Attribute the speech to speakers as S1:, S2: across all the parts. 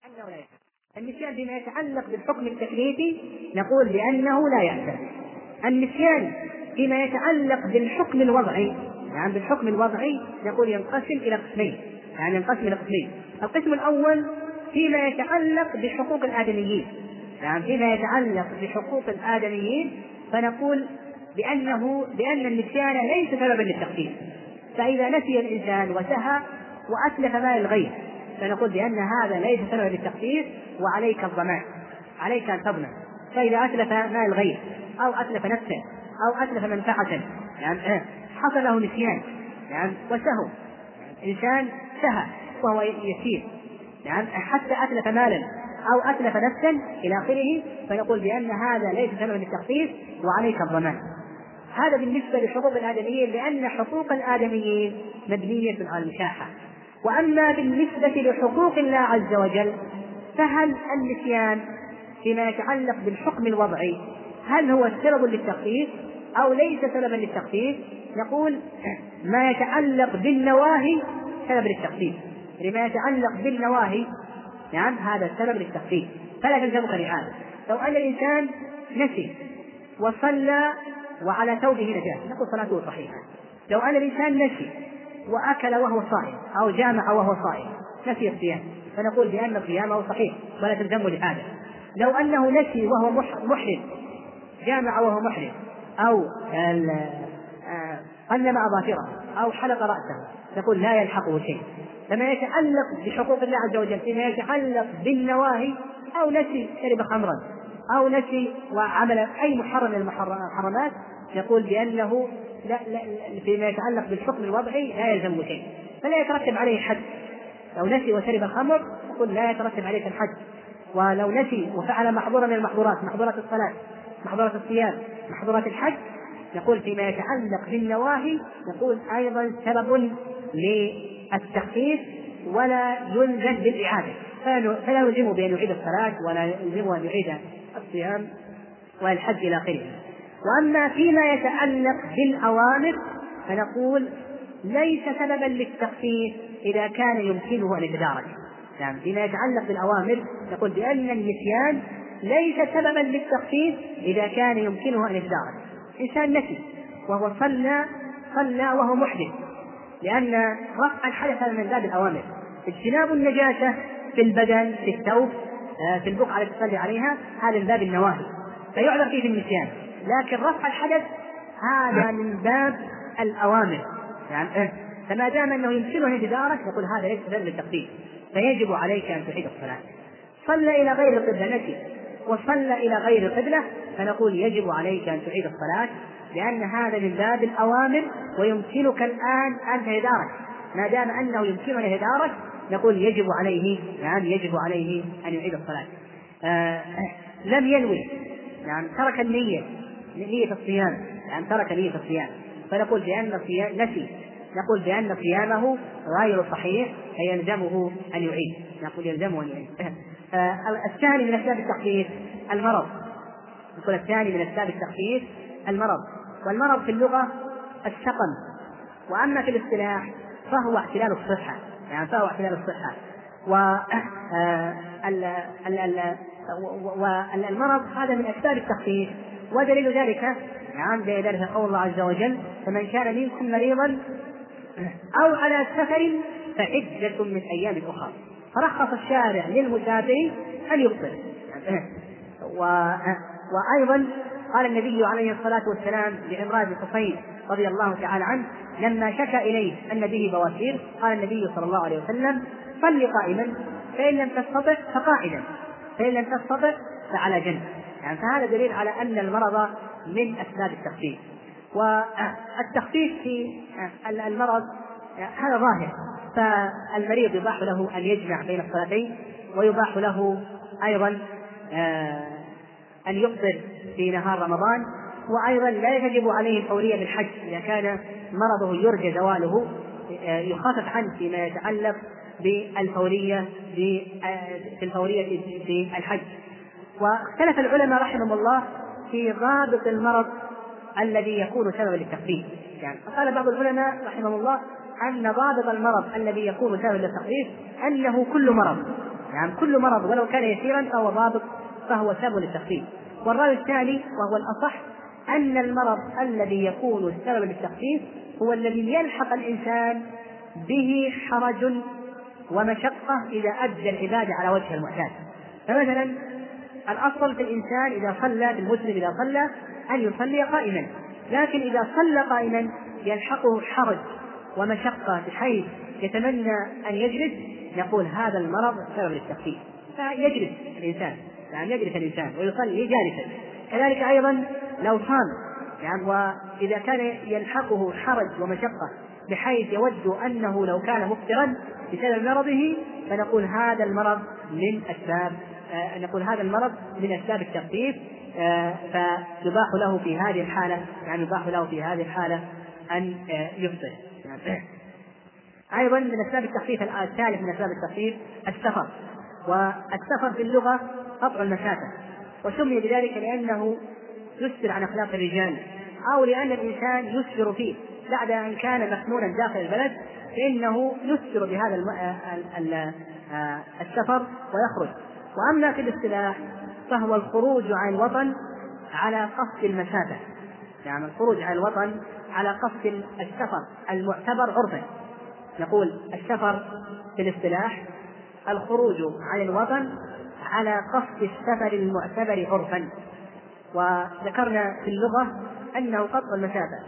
S1: أنه لا يأثم. النسيان فيما يتعلق بالحكم التكليفي نقول بأنه لا يأثم. النسيان فيما يتعلق بالحكم الوضعي، يعني بالحكم الوضعي نقول ينقسم إلى قسمين، القسم الأول فيما يتعلق بحقوق الآدميين، يعني فيما يتعلق بحقوق الآدميين فنقول بأن النسيان ليس سببا للتخفيف. فإذا نسي الإنسان وسهى وأتلف مال الغير فنقول بأن هذا ليس سببا للتخفيف وعليك الضمان، عليك أن تضمن. فإذا أتلف مال الغير أو أتلف نفسه أو أتلف منفعة، يعني حصل له نسيان يعني وسهو، إنسان سهى وهو يسير يعني حتى أتلف مالا أو أتلف نفسا إلى آخره، فنقول بأن هذا ليس سببا للتخفيف وعليك الضمان. هذا بالنسبة لحقوق الآدميين، لأن حقوق الآدميين مبنية على المشاحة. وأما بالنسبة لحقوق الله عز وجل فهل النسيان فيما يتعلق بالحكم الوضعي هل هو سبب للتخفيف أو ليس سببا للتخفيف؟ نقول ما يتعلق بالنواهي سبب للتخفيف، لما يتعلق بالنواهي نعم هذا سبب للتخفيف، فلا تلزمك لهذا. لو أن الإنسان نسي وصلى وعلى ثوبه نجاسة نقول صلاته صحيحة. لو أن الإنسان نسي وأكل وهو صائم أو جامع وهو صائم نسي الصيام فنقول بأن صيامه صحيح ولا تلزمه لهذا. لو أنه نسي وهو محرم جامع وهو محرم أو قلم أظافره أو حلق رأسه نقول لا يلحقه شيء. فما يتعلق بحقوق الله عز وجل فيما يتعلق بالنواهي أو نسي شرب خمرا أو نسي وعمل أي محرم من المحرمات نقول بأنه لا فيما يتعلق بالحكم الوضعي لا يلزم شيء، فلا يترتب عليه حد. لو نسي وشرب الخمر نقول لا يترتب عليه الحد. ولو نسي وفعل محظورا من المحظورات، محظورات الصلاة، محظورات الصيام، محظورات الحج، نقول فيما يتعلق بالنواهي نقول أيضا سبب للتخفيف ولا يلزم بالإعادة، فلا يلزم بأن يعيد الصلاة ولا يلزم أن يعيد الصيام والحج إلى آخره. وأما فيما يتعلق بالأوامر فنقول ليس سببا للتخفيف إذا كان يمكنه أن يتدارك. يعني فيما يتعلق بالأوامر نقول بأن النسيان ليس سببا للتخفيف إذا كان يمكنه أن يتدارك. إنسان نسي وهو صلى وهو محدث، لأن رفع الحدث هذا من باب الأوامر. اجتناب النجاسة في البدن في الثوب في البقعة التي تصلي عليها هذا من باب النواهي فيعذر فيه في النسيان، لكن رفع الحدث هذا من باب الأوامر. يعني فما دام أنه يمكنه أن يتدارك نقول هذا ليس سبب للتخفيف فيجب عليك أن تعيد الصلاة. صلى إلى غير القبلة نسي وصلى إلى غير القبلة فنقول يجب عليك أن تعيد الصلاة، لأن هذا من باب الأوامر ويمكنك الآن أن تتدارك. ما دام أنه يمكنه أن يتدارك نقول يجب عليه أن يعيد الصلاة. لم ينوي يعني ترك نية الصيام، يعني ترك نية الصيام فنقول بأن صيامه غير صحيح فيلزمه أن يعيد. الثاني من أسباب التخفيف المرض. نقول الثاني من أسباب التخفيف المرض، والمرض في اللغة السقم، وأما في الاصطلاح فهو اعتلال الصحة. والمرض هذا من أسباب التخفيف، ودليل ذلك يعني ذلك قول الله عز وجل فمن كان منكم مريضا أو على سفر فعدة من أيام أخرى، فرخص الشارع للمسافر أن يفطر. وأيضا قال النبي عليه الصلاة والسلام لعمران بن حصين رضي الله تعالى عنه لما شكى إليه أن به بواسير قال النبي صلى الله عليه وسلم صل قائما فإن لم تستطع فقاعدا فإن لم تستطع فعلى جنب. يعني فهذا دليل على أن المرض من أسباب التخفيف. والتخفيف في المرض هذا ظاهر، فالمريض يباح له أن يجمع بين الصلاتين، ويباح له أيضا أن يفطر في نهار رمضان، وأيضا لا يجب عليه الفورية بالحج إذا كان مرضه يرجى زواله، يخفف عنه فيما يتعلق بالفورية في الحج. واختلف العلماء رحمهم الله في ضابط المرض الذي يكون سببا للتخفيف. يعني قال بعض العلماء رحمهم الله أن ضابط المرض الذي يكون سببا للتخفيف أنه كل مرض يعني كل مرض ولو كان يسيرا فهو ضابط، فهو سبب للتخفيف. والرأي الثاني وهو الأصح أن المرض الذي يكون سببا للتخفيف هو الذي يلحق الإنسان به حرج ومشقة إذا أدى العبادة على وجه المعتاد. فمثلا الأصل في الإنسان إذا صلى، بالمسلم إذا صلى أن يصلي قائما، لكن إذا صلى قائما يلحقه حرج ومشقة بحيث يتمنى أن يجلس، نقول هذا المرض سبب للتخفيف، فيجلس الإنسان، يعني يجلس الإنسان ويصلي جالسا. كذلك أيضا لو صام، يعني وإذا كان يلحقه حرج ومشقة بحيث يود أنه لو كان مفطرا بسبب مرضه، فنقول هذا المرض من أسباب التخفيف، فيباح له في هذه الحالة، يعني يباح له في هذه الحالة أن يفطر. أيضا من أسباب التخفيف الثالث من أسباب التخفيف السفر. والسفر في اللغة قطع المسافة، وسمي بذلك لأنه يسفر عن أخلاق الرجال، أو لأن الإنسان يسفر فيه بعد أن كان مخنونا داخل البلد، فإنه يسفر بهذا السفر ويخرج. وأما في الاصطلاح فهو الخروج عن الوطن على قصد المسافة، يعني الخروج عن الوطن على قصد السفر المعتبر عرفا. نقول السفر في الاصطلاح الخروج عن الوطن على قصد السفر المعتبر عرفا، وذكرنا في اللغة أنه قطع المسافة.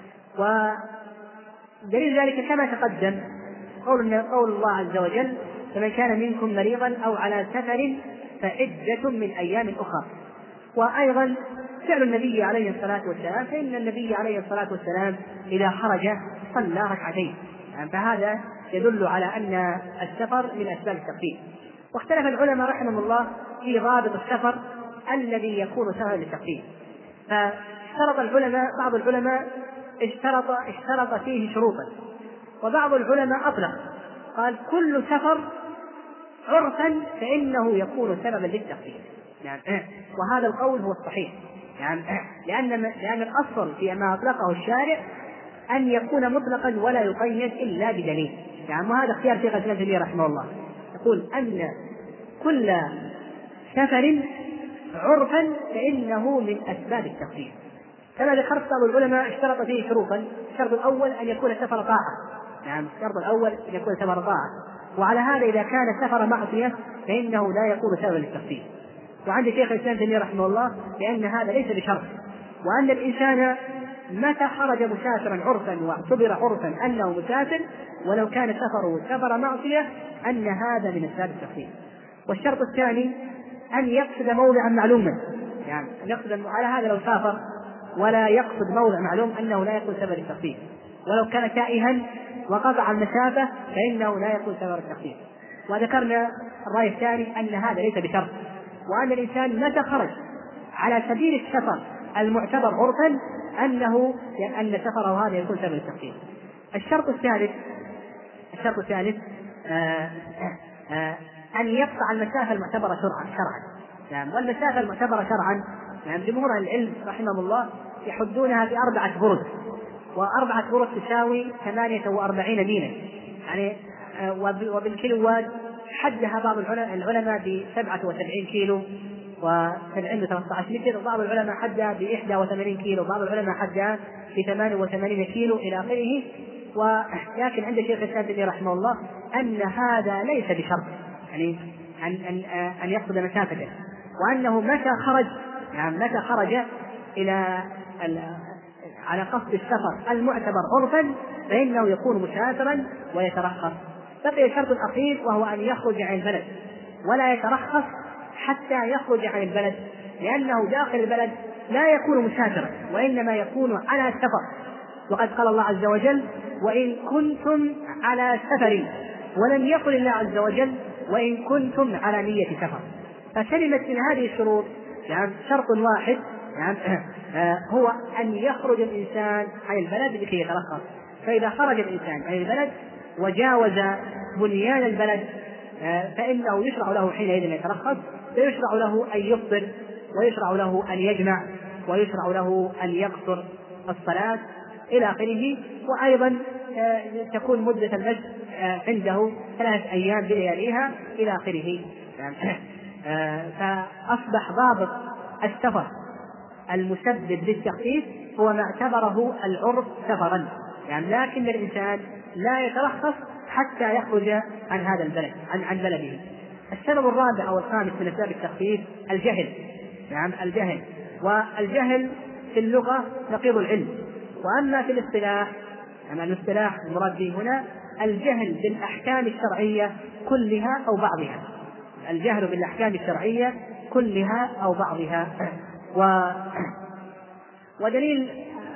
S1: ودليل ذلك كما تقدم قول الله عز وجل: فمن كان منكم مريضا أو على سفر فعدة من أيام أخرى. وأيضا فعل النبي عليه الصلاة والسلام، فإن النبي عليه الصلاة والسلام إذا خرج صلى ركعتين، فهذا يدل على أن السفر من أسباب التخفيف. واختلف العلماء رحمهم الله في ضابط السفر الذي يكون سببا للتخفيف، فاشترط العلماء، بعض العلماء اشترط فيه شروطا، وبعض العلماء أطلق قال كل سفر عرفا فإنه يكون سببا للتخفيف. وهذا القول هو الصحيح، لأن الأصل في ما أطلقه الشارع أن يكون مطلقا ولا يقيد إلا بدليل. وهذا اختيار شيخ الإسلام ابن تيمية رحمه الله، يقول أن كل سفر عرفا فإنه من أسباب التخفيف. كما ذكرت بعض العلماء اشترط فيه شروطا: الشرط الأول أن يكون سفر طاعة، وعلى هذا إذا كان سفر معصية فإنه لا يكون سببا للتخفيف. وعند شيخ الإسلام ابن تيمية رحمه الله لأن هذا ليس بشرط، وأن الإنسان متى خرج مسافرا عرفا واعتبر عرفا أنه مسافر ولو كان سفره سفر معصية أن هذا من أسباب التخفيف. والشرط الثاني أن يقصد موضعا معلوما، على هذا لو سافر ولا يقصد موضع معلوم أنه لا يكون سبب التخفيف، ولو كان تائها وقطع المسافة فإنه لا يكون سبب التخفيف. وذكرنا الرأي الثاني أن هذا ليس بشرط، وأن الإنسان متى خرج على سبيل السفر المعتبر عرفا أن سفره هذا يكون سبب التخفيف. الشرط الثالث أن يقطع المسافة المعتبرة شرعا. والمسافة المعتبرة شرعا جمهور العلم رحمه الله يحدونها ب4 برد، و4 برد تساوي 48 ميلا، وبالكيلوات حدها بعض العلماء ب77 كيلو و713 متر، وبعض العلماء حدها ب81 كيلو، وبعض العلماء حدها ب88 كيلو إلى آخره. ولكن عند شيخ الإسلام ابن تيمية رحمه الله أن هذا ليس بشرط، أن يقصد مسافته، وأنه متى خرج إلى على قصد السفر المعتبر عرفا فإنه يكون مسافرا ويترخص. بقي شرط أخير وهو أن يخرج عن البلد، ولا يترخص حتى يخرج عن البلد، لأنه داخل البلد لا يكون مسافرا وإنما يكون على سفر. وقد قال الله عز وجل: وإن كنتم على سفر، ولم يقل الله عز وجل وإن كنتم على نية سفر. فسلمت من هذه الشروط شرط واحد، هو أن يخرج الإنسان عن البلد لكي يترخص. فإذا خرج الإنسان عن البلد وجاوز بنيان البلد فإنه يشرع له حينئذ أن يترخص، فيشرع له أن يفطر، ويشرع له أن يجمع، ويشرع له أن يقصر الصلاة إلى آخره. وأيضا تكون مدة المشي عنده 3 أيام بلياليها إلى آخره. فأصبح ضابط السفر المسبب للتخفيف هو ما اعتبره العرف سفرا، لكن الإنسان لا يترخص حتى يخرج عن هذا البلد عن بلده. السبب الرابع أو الخامس من أسباب التخفيف الجهل. الجهل، والجهل في اللغة نقيض العلم، وأما في الاصطلاح الاصطلاح المراد به هنا الجهل بالأحكام الشرعية كلها أو بعضها. الجهل بالأحكام الشرعية كلها أو بعضها. ودليل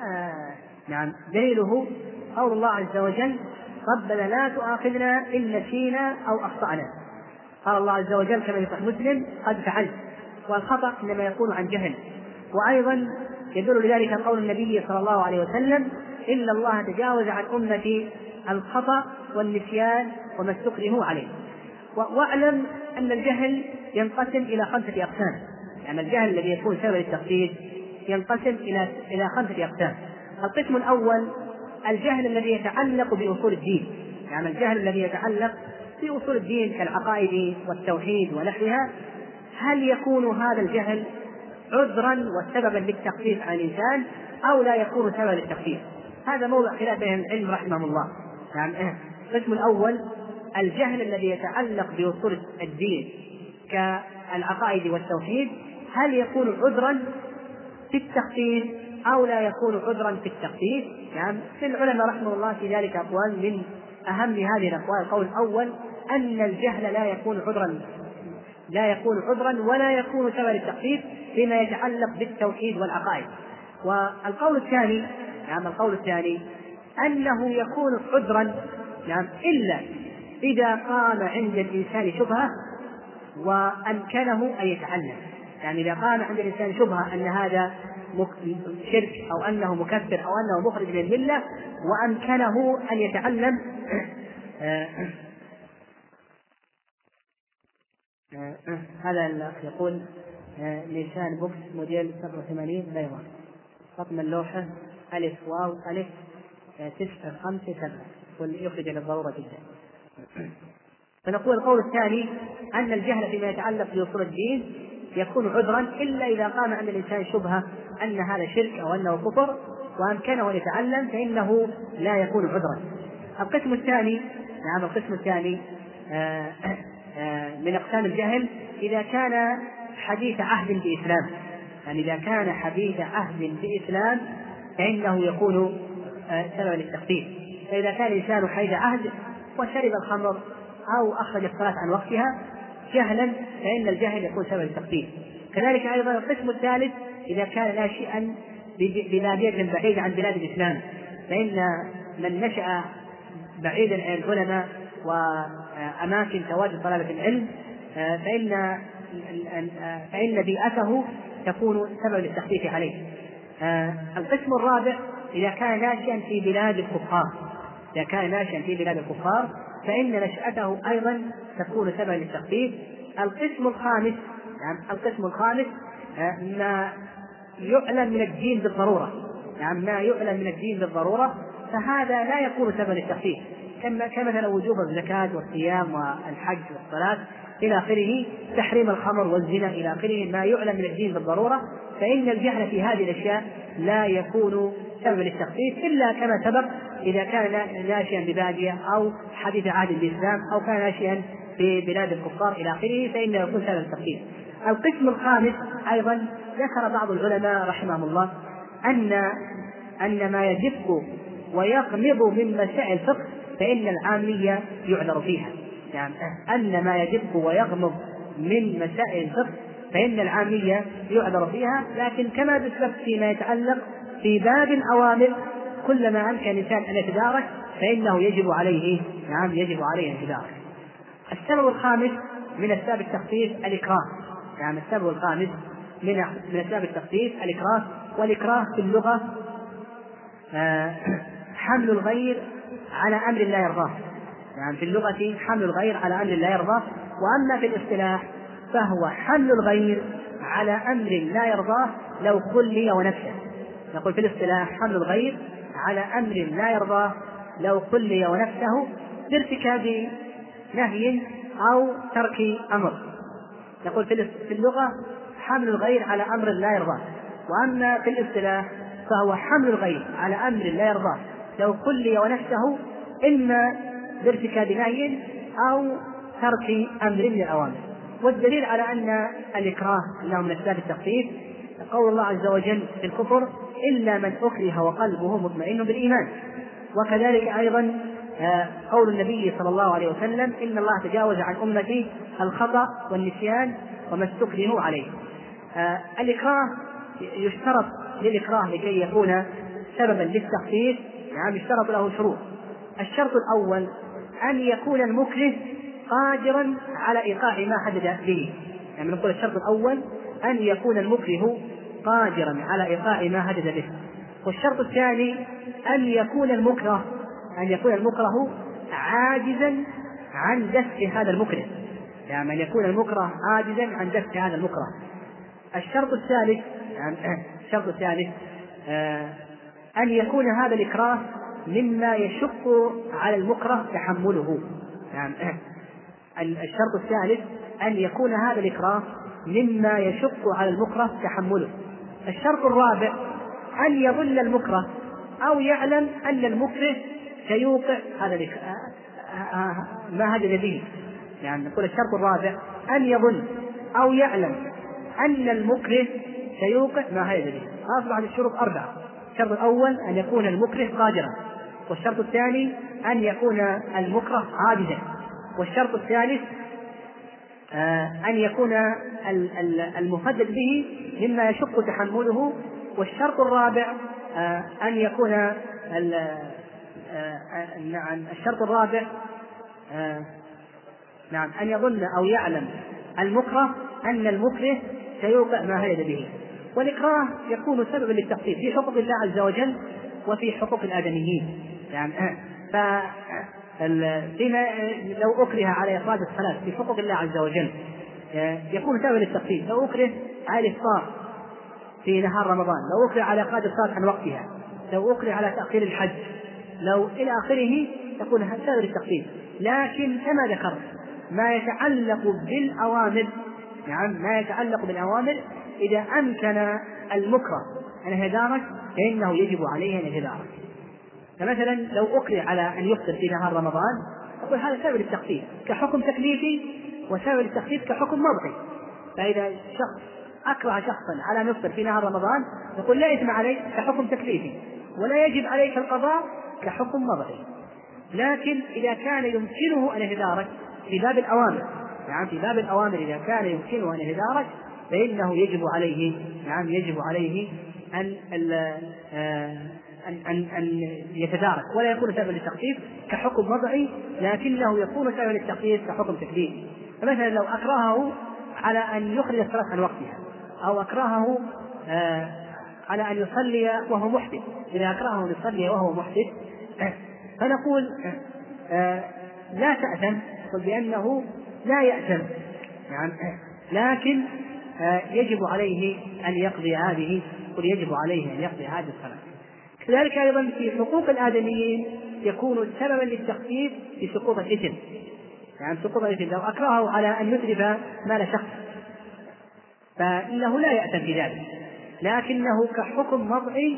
S1: دليله قول الله عز وجل: ربنا لا تؤاخذنا إن نسينا أو أخطأنا. قال الله عز وجل كما في صحيح مسلم: قد فعلت. والخطأ إنما يكون عن جهل. وأيضا يدل لذلك قول النبي صلى الله عليه وسلم: إن الله تجاوز عن أمتي الخطأ والنسيان وما استكرهوا عليه. واعلم أن الجهل ينقسم إلى 5 أقسام. الجهل الذي يكون سبب للتخفيف ينقسم إلى 5 أقسام. القسم الأول الجهل الذي يتعلق بأصول الدين، الجهل الذي يتعلق بأصول الدين كالعقائد والتوحيد ونحوها. هل يكون هذا الجهل عذرا وسببا للتخفيف عن الإنسان أو لا يكون سببا للتخفيف؟ هذا موضع خلاف بين العلم رحمه الله. القسم الأول الجهل الذي يتعلق بأصول الدين كالعقائد والتوحيد، هل يكون عذرا في التخفيف أو لا يكون عذرا في التخفيف؟ في العلماء رحمه الله في ذلك أقوال. من أهم هذه الأقوال القول الأول أن الجهل لا يكون عذرا ولا يكون سبب للتخفيف فيما يتعلق بالتوحيد والعقائد. والقول الثاني أنه يكون عذرا إلا إذا قام عند الإنسان شبهة وأمكنه أن يتعلم. إذا قام عند الإنسان شبهة أن هذا شرك أو أنه مكفر أو أنه مخرج من الملة وأمكنه أن يتعلم. هذا الأخ يقول: نيسان بوكس موديل 87 بيضاء، رقم اللوحة ألف واو ألف 957، يخرج للضرورة جدا. فنقول القول الثاني أن الجهل فيما يتعلق بأصول الدين يكون عذرا إلا إذا قام عند الإنسان شبهة أن هذا شرك أو أنه كفر وأمكنه أن يتعلم فإنه لا يكون عذرا. القسم الثاني من أقسام الجهل إذا كان حديث عهد بإسلام. إذا كان حديث عهد بإسلام فإنه يكون سببا للتخفيف. فإذا كان الإنسان حديث عهد وشرب الخمر أو أخرج الصلاة عن وقتها جهلا فإن الجهل يكون سببا للتخفيف. كذلك أيضا القسم الثالث إذا كان ناشئا ببادية بعيدة عن بلاد الإسلام، فإن من نشأ بعيدا عن العلماء وأماكن تواجد طلبة العلم فإن بيئته تكون سببا للتخفيف عليه. القسم الرابع إذا كان ناشئا في بلاد الكفار فإن نشأته أيضا تكون سببا للتخفيف. القسم الخامس ما يعلم من الدين بالضرورة، فهذا لا يكون سببا للتخفيف، كمثلا وجوب الزكاة والصيام والحج والصلاة إلى آخره، تحريم الخمر والزنا إلى آخره، ما يعلم من الدين بالضرورة، فإن الجهل في هذه الأشياء لا يكون سببا للتخفيف إلا كما سبق إذا كان ناشئا ببادية أو حديث عهد بالإسلام أو كان ناشئا في بلاد الكفار إلى آخره فإنه يكون سببا للتخفيف. القسم الخامس أيضا ذكر بعض العلماء رحمهم الله أن ما يجف ويغمض من مسائل الفقه فإن العامية يعذر فيها. أن ما يجف ويغمض من مسائل الفقه فإن العامية يعذر فيها، لكن كما ذكرت فيما يتعلق في باب الأوامر كلما أمكن الإنسان أن يتدارك فإنه يجب عليه أن يتدارك. السبب الخامس من أسباب التخفيف الإكراه. السبب الخامس من أسباب التخفيف الإكراه. والإكراه في اللغة حمل الغير على أمر لا يرضاه. في اللغة حمل الغير على أمر لا يرضاه. وأما في الاصطلاح فهو حمل الغير على أمر لا يرضاه لو خلي ونفسه. نقول في الاصطلاح حمل الغير على أمر لا يرضاه لو خلي ونفسه. بارتكاب نهي أو ترك أمر. نقول في اللغة حمل الغير على أمر لا يرضاه، وأما في الاصطلاح فهو حمل الغير على أمر لا يرضاه لو كلي ونفسه إما بارتكاب نهي أو ترك أمر من الأوامر. والدليل على أن الإكراه له من أسباب التخفيف قول الله عز وجل في الكفر إلا من أكره وقلبه مطمئن بالإيمان. وكذلك أيضا قول النبي صلى الله عليه وسلم إن الله تجاوز عن أمتي الخطأ والنسيان وما استكرهوا عليه. الإكراه يشترط للإكراه لكي يكون سببا للتخفيف يعني يشترط له شروط. الشرط الأول أن يكون المكره قادرا على إيقاع ما حدد به، يعني نقول الشرط الأول أن يكون المكره قادرا على إيقاع ما حدد به. والشرط الثاني أن يكون المكره عاجزا عن دفع هذا المكره، يعني أن يكون المكره عاجزا عن دفع هذا المكره. الشرط الثالث أن يكون هذا الإكراه مما يشق على المكره تحمله، يعني الشرط الثالث أن يكون هذا الإكراه مما يشق على المكره تحمله. الشرط الرابع أن يظن المكره أو يعلم أن المكره سيوقع هذا ما هدد به، يعني نقول الشرط الرابع أن يظن أو يعلم أن المكره سيوقع ما هدد به. أصبح الشروط 4. الشرط الأول أن يكون المكره قادرا، والشرط الثاني أن يكون المكره عاجزا، والشرط الثالث أن يكون المهدد به مما يشق تحمله، والشرط الرابع أن يكون الشرط الرابع أن يظن أو يعلم المكره أن المكره سيوقع ما هدد به. والإكراه يكون سببا للتخفيف في حقوق الله عز وجل وفي حقوق الآدميين، يعني فيما لو أكره على إخراج الصلاة في حقوق الله عز وجل يكون سببا للتخفيف. لو أكره على الإفطار في نهار رمضان، لو أكره على إخراج الصلاة عن وقتها، لو أكره على تأخير الحج، لو إلى آخره يكون سبب للتخفيف. لكن كما ذكرت ما يتعلق بالأوامر، يعني ما يتعلق بالأوامر إذا أمكن المكره أن يتدارك فإنه يجب عليه أن يتدارك. فمثلا لو أكره على أن يفطر في نهار رمضان أقول هذا سبب للتخفيف كحكم تكليفي، وسبب للتخفيف كحكم وضعي. فإذا شخص أكره شخصا على أن يفطر في نهار رمضان نقول لا إثم عليه كحكم تكليفي، ولا يجب عليك القضاء كحكم وضعي. لكن إذا كان يمكنه أن يتدارك في باب الأوامر، يعني في باب الأوامر إذا كان يمكنه أن يتدارك فإنه يجب عليه أن يتدارك ولا يكون سببا للتخفيف كحكم وضعي، لكنه يكون سببا للتخفيف كحكم تكليفي. فمثلا لو أكرهه على أن يخرج الصلاة عن وقتها، أو أكرهه على أن يصلي وهو محدث، إذا أكرهه أن يصلي وهو محدث فنقول لا تأثم، بأنه لا يأثم، يعني لكن يجب عليه أن يقضي هذه الصلاة. كذلك أيضا في حقوق الآدميين يكون سببا للتخفيف في سقوط الإثم، يعني سقوط الإثم لو أكرهه على أن يتلف مال شخص فإنه لا يأثم بذلك، لكنه كحكم وضعي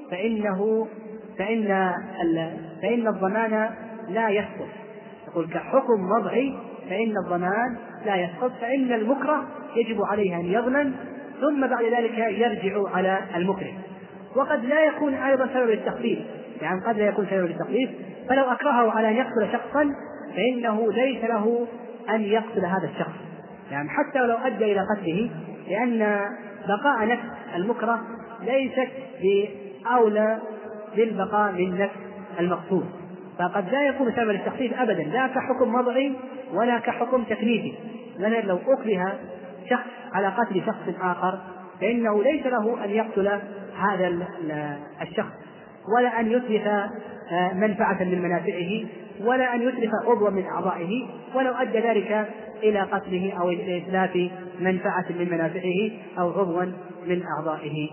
S1: فإن الضمان لا يسقط. يقول كحكم وضعي فإن الضمان لا يسقط، فإن المكره يجب عليه أن يضمن ثم بعد ذلك يرجع على المكره. وقد لا يكون أيضا سبب للتخفيف، يعني قد لا يكون سبب للتخفيف، فلو أكرهه على أن يقتل شخصا فإنه ليس له أن يقتل هذا الشخص، يعني حتى لو أدى إلى قتله، لأن بقاء نفس المكره ليست بأولى بالبقاء من نفس المقتول، فقد لا يكون سبب للتخفيف أبدا لا كحكم وضعي ولا كحكم تكليفي. مثلا لو أكره شخص على قتل شخص آخر فإنه ليس له أن يقتل هذا الشخص ولا أن يتلف منفعة من منافعه ولا أن يتلف عضوا من أعضائه، ولو أدى ذلك إلى قتله أو إلى إتلاف منفعة من منافعه أو عضوا من أعضائه.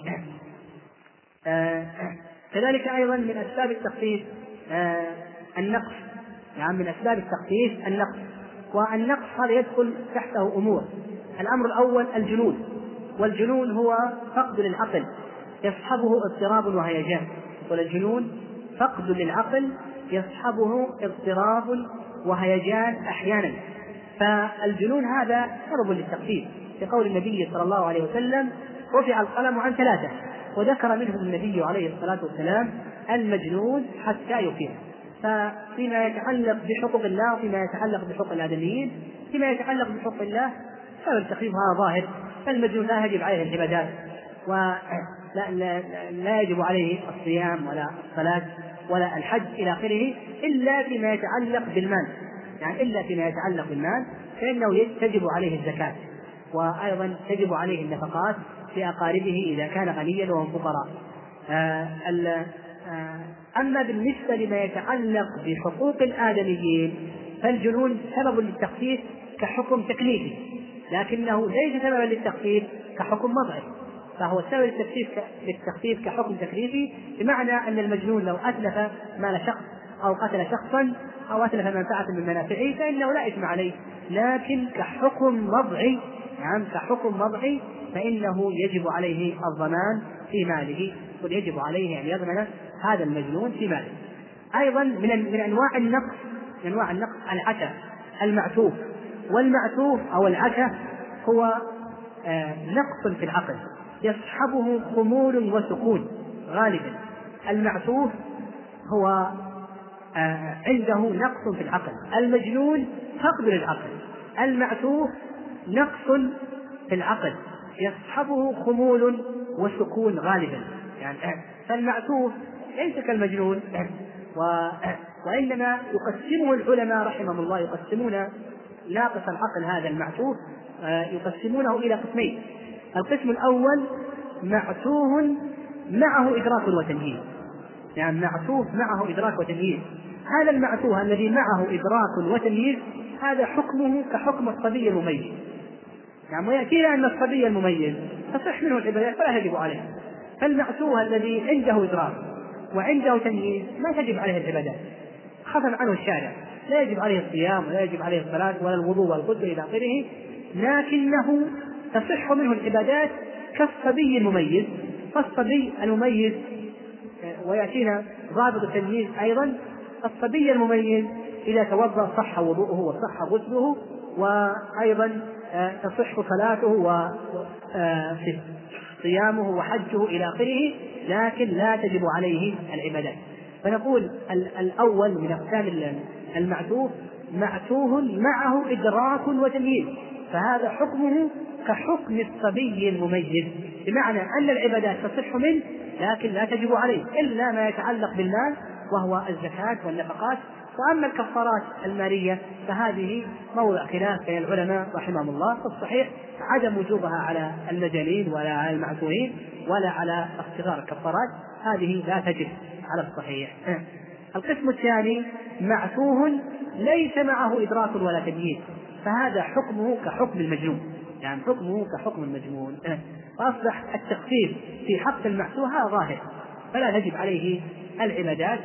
S1: كذلك أيضا من أسباب التخفيف يعني من أسباب التخفيف النقص. والنقص هذا يدخل تحته أمور. الأمر الأول الجنون، والجنون هو فقد للعقل يصحبه اضطراب وهيجان. والجنون فقد للعقل يصحبه اضطراب وهيجان أحيانا. فالجنون هذا سبب للتخفيف، لقول النبي صلى الله عليه وسلم: رفع القلم عن 3، وذكر منهم النبي عليه الصلاة والسلام المجنون حتى يفيق. ففيما يتعلق بحقوق الله وفيما يتعلق بحقوق الآدميين، فيما يتعلق بحقوق الله سبب التخفيف هذا ظاهر. فالمجنون لا يجب عليه العبادات، ولا يجب عليه الصيام ولا الصلاة ولا الحج إلى آخره، إلا فيما يتعلق بالمال. يعني إلا فيما يتعلق بالمال فإنه تجب عليه الزكاة، وأيضا تجب عليه النفقات في أقاربه إذا كان غنيا وهم فقراء. أما بالنسبة لما يتعلق بحقوق الآدميين فالجنون سبب للتخفيف كحكم تكليفي، لكنه ليس سببا للتخفيف كحكم وضعي، فهو سبب للتخفيف كحكم تكليفي، بمعنى أن المجنون لو أتلف مال شخص أو قتل شخصا أو أتلف منفعة من منافعه فإنه لا إثم عليه، لكن كحكم وضعي، نعم كحكم وضعي، فإنه يجب عليه الضمان في ماله، ويجب عليه أن يضمن هذا المجنون في ماله. أيضا من أنواع النقص، من أنواع النقص العتا المعتوه. والمعتوه أو العتا هو نقص في العقل يصحبه خمول وسكون غالبا. المعتوه هو عنده نقص في العقل. المجنون فقد للعقل، المعتوه نقص في العقل يصحبه خمول وسكون غالبا. يعني فالمعتوه ليس كالمجنون، وإنما يقسمه العلماء رحمهم الله، يقسمون ناقص العقل هذا المعتوه يقسمونه إلى قسمين. القسم الأول معتوه معه إدراك وتمييز، يعني معتوه معه إدراك وتمييز. هذا المعتوه الذي معه إدراك وتمييز هذا حكمه كحكم الصبي المميز، يعني ويأتينا أن الصبي المميز تصح منه العبادات فلا يجب عليه. فالمعتوه الذي عنده إدراك وعنده تمييز ما تجب عليه العبادات، خفف عنه الشارع، لا يجب عليه الصيام ولا يجب عليه الصلاة ولا الوضوء والغسل إلى آخره، لكنه تصح منه العبادات كالصبي المميز. فالصبي المميز، ويأتينا ضابط التمييز أيضا، الصبي المميز إذا توضأ صح وضوءه وصح غسله، وأيضا تصح صلاته وصيامه وحجه إلى آخره، لكن لا تجب عليه العبادات. فنقول الأول من أقسام المعتوه معتوه معه إدراك وتمييز، فهذا حكمه كحكم الصبي المميز، بمعنى أن العبادات تصح منه لكن لا تجب عليه إلا ما يتعلق بالمال وهو الزكاة والنفقات. وأما الكفارات المالية فهذه موضع خلاف بين العلماء رحمهم الله، فالصحيح عدم وجوبها على المجانين ولا على المعتوهين ولا على الصغار. الكفارات هذه لا تجب على الصحيح. القسم الثاني معتوه ليس معه إدراك ولا تمييز، فهذا حكمه كحكم المجنون، يعني حكمه كحكم المجنون. فأصبح التخفيف في حق المعتوه ظاهر، فلا تجب عليه العبادات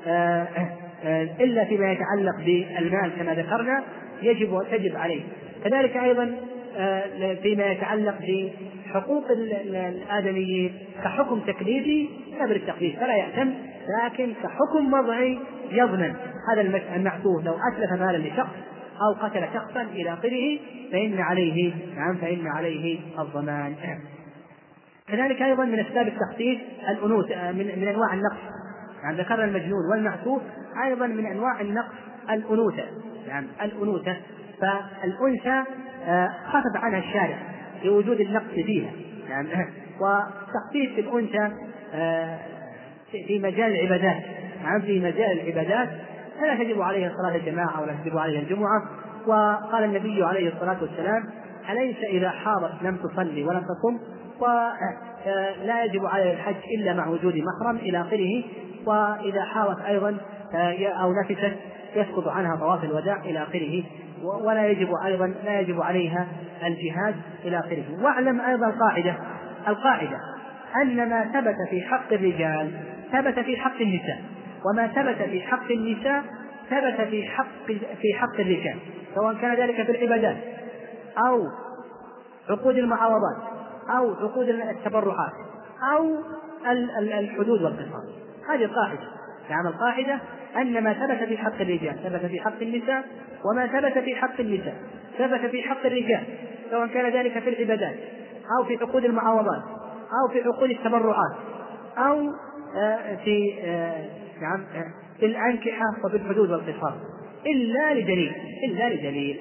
S1: إلا فيما يتعلق بالمال كما ذكرنا تجب عليه. كذلك أيضا فيما يتعلق بحقوق الآدميين كحكم تكليفي قبل التخفيف فلا يأتم، لكن كحكم وضعي يضمن هذا المعتوه لو أتلف مالا لشخص أو قتل شخصا إلى آخره فإن عليه الضمان. كذلك أيضا من أسباب التخفيف الأنوثة، من أنواع النقص، يعني ذكرنا المجنون والمعتوه، أيضا من أنواع النقص الأنوثة، يعني الأنوثة. فالأنثى خفف عنها الشارع لوجود النقص فيها، يعني وتخفيف الأنثى في مجال العبادات، يعني في مجال العبادات فلا تجب عليها صلاة الجماعة ولا تجب عليها الجمعة. وقال النبي عليه الصلاة والسلام: أليس إذا حاضت لم تصلي ولم تصم، ولا يجب عليها الحج إلا مع وجود محرم إلى آخره. وإذا حاضت أيضا أو نفست يسقط عنها طواف الوداع إلى آخره، ولا يجب عليها الجهاد إلى آخره. واعلم أيضا القاعدة أن ما ثبت في حق الرجال ثبت في حق النساء، وما ثبت في حق النساء ثبت في حق الرجال، سواء كان ذلك في العبادات أو عقود المعاوضات أو عقود التبرعات أو الحدود والقصاص. هذه القاعدة. يعني القاعدة أن ما ثبت في حق الرجال ثبت في حق النساء، وما ثبت في حق النساء ثبت في حق الرجال، سواء كان ذلك في العبادات أو في عقود المعاوضات أو في عقود التبرعات أو في في الأنكحة وفي الحدود والقصاص، إلا لدليل.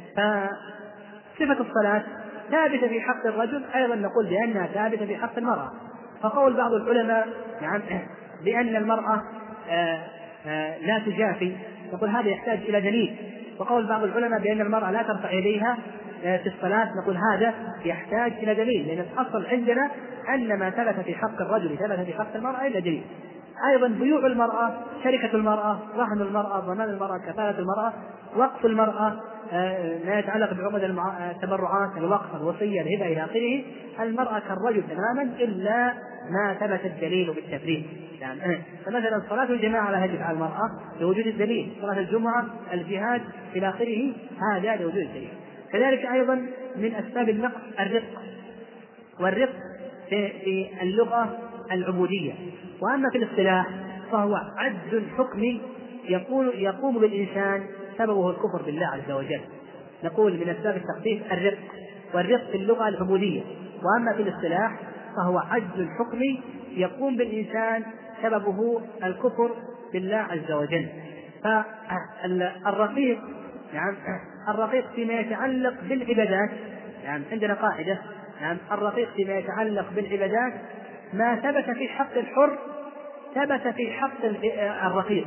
S1: فصفة الصلاة ثابتة في حق الرجل، أيضا نقول بأنها ثابتة في حق المرأة. فقول بعض العلماء بأن المرأة لا تجافي، نقول هذا يحتاج إلى دليل. وقول بعض العلماء بأن المرأة لا ترفع يديها في الصلاة، نقول هذا يحتاج إلى دليل، لأن الأصل عندنا أن ما ثبت في حق الرجل ثبت في حق المرأة إلا دليل. أيضا بيوع المرأة، شركة المرأة، رهن المرأة، ضمان المرأة، كفالة المرأة، وقف المرأة، ما يتعلق بعقد التبرعات، الوقف، الوصية، الهبة إلى آخره، المرأة كالرجل تماما إلا ما ثبت الدليل بالتفريق. فمثلا صلاة الجماعة لا يجب على المرأة لوجود الدليل، صلاة الجمعة، الجهاد إلى آخره، هذا لوجود الدليل. كذلك أيضا من أسباب النقص الرق، والرق في اللغة العبودية، وأما في الاصطلاح فهو عجز حكمي يقوم بالإنسان سببه الكفر بالله عز وجل. نقول من أسباب التخفيف الرق، والرق في اللغة العبودية، وأما في الاصطلاح فهو عجز حكمي يقوم بالإنسان سببه الكفر بالله عز وجل. فالرقيق الرقيق فيما يتعلق بالعبادات، عندنا قاعدة، الرقيق فيما يتعلق بالعبادات ما ثبت في حق الحر ثبت في حق الرقيق،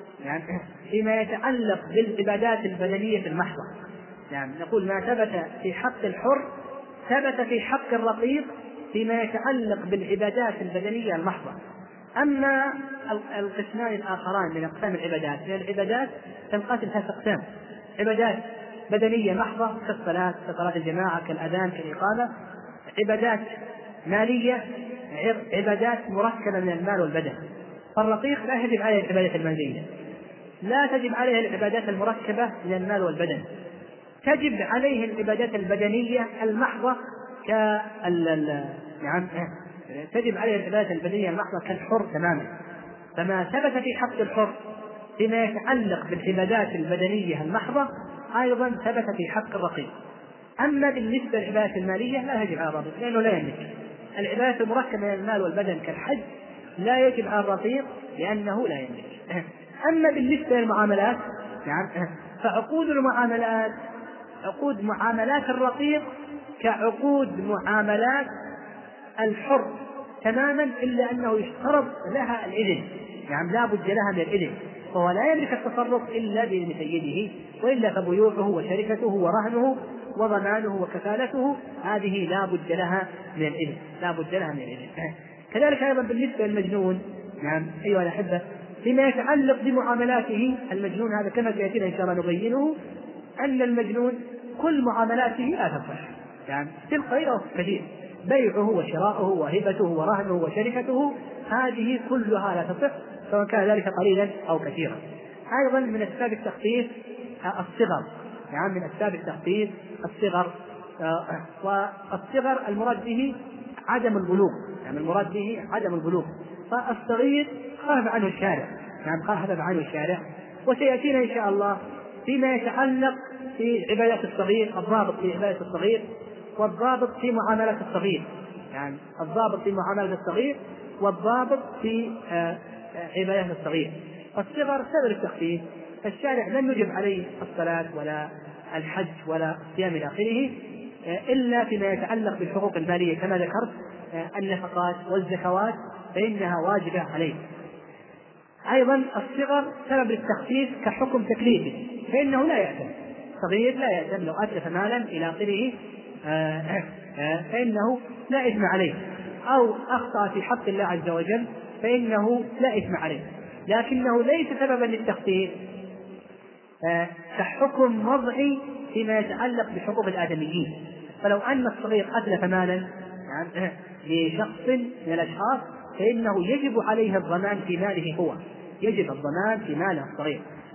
S1: فيما يتعلق بالعبادات البدنية المحضة، نقول ما ثبت في حق الحر ثبت في حق الرقيق فيما يتعلق بالعبادات البدنية المحضة. أما القسمان الآخران من أقسام العبادات، لأن العبادات تنقسم ثلاث أقسام: عبادات بدنية محضة كالصلاة، كصلاة الجماعة، كالأذان، كالإقامة; عبادات مالية; عبادات مركبة من المال والبدن. فالرقيق لا يجب عليه العبادات المالية، لا تجب عليه العبادات المركبة من المال والبدن، تجب عليه العبادات البدنية المحضة تجب عليه العبادات البدنية المحضة كالحر تماما. فما ثبت في حق الحر فيما يتعلق بالعبادات البدنية المحضة أيضا ثبت في حق الرقيق. أما بالنسبة للعبادات المالية لا يجب على الرقيق لأنه لا يملك. العبادات المركبة من المال والبدن كالحج لا يجب على الرقيق لأنه لا يملك. أما بالنسبة للمعاملات فعقود المعاملات، عقود معاملات الرقيق كعقود معاملات الحر تماما، إلا أنه يشترط لها الإذن، لا بد لها من الإذن، فهو لا يملك التصرف إلا بإذن سيده، وإلا فبيوعه وشركته ورهنه وضمانه وكفالته هذه لا بد لها من الإذن، كذلك أيضا بالنسبة للمجنون، أيها الأحبة، فيما يتعلق بمعاملاته المجنون هذا كما سيأتينا إن شاء الله نبينه أن المجنون كل معاملاته لا تصح، في القليل أو في الكثير، بيعه وشراؤه وهبته ورهنه وشركته هذه كلها لا تصح سواء كان ذلك قليلا أو كثيرا. أيضا من أسباب التخفيف الصغر، من أسباب التخفيف الصغر، والصغر المراد به عدم البلوغ، فالصغير خفف عنه الشارع، وسيأتينا إن شاء الله فيما يتعلق في عبادات الصغير الضابط في عبادة الصغير والضابط في معاملة الصغير، الضابط في معاملة الصغير والضابط في عبادة الصغير. الصغر سبب التخفيف، الشارع لم يجب عليه الصلاة ولا الحج ولا الصيام إلى آخره إلا فيما يتعلق بالحقوق المالية كما ذكرت، النفقات والزكوات فإنها واجبة عليه. أيضا الصغر سبب التخفيف كحكم تكليفي، فإنه لا يأثم، صغير لا يأثم لو أتلف مالا إلى آخره فإنه لا إثم عليه، أو أخطأ في حق الله عز وجل فإنه لا إثم عليه، لكنه ليس سببا للتخفيف كحكم وضعي فيما يتعلق بحقوق الآدميين. فلو أن الصغير أتلف مالا لشخص من الأشخاص فإنه يجب عليه الضمان في ماله هو، يجب الضمان في ماله الصغير،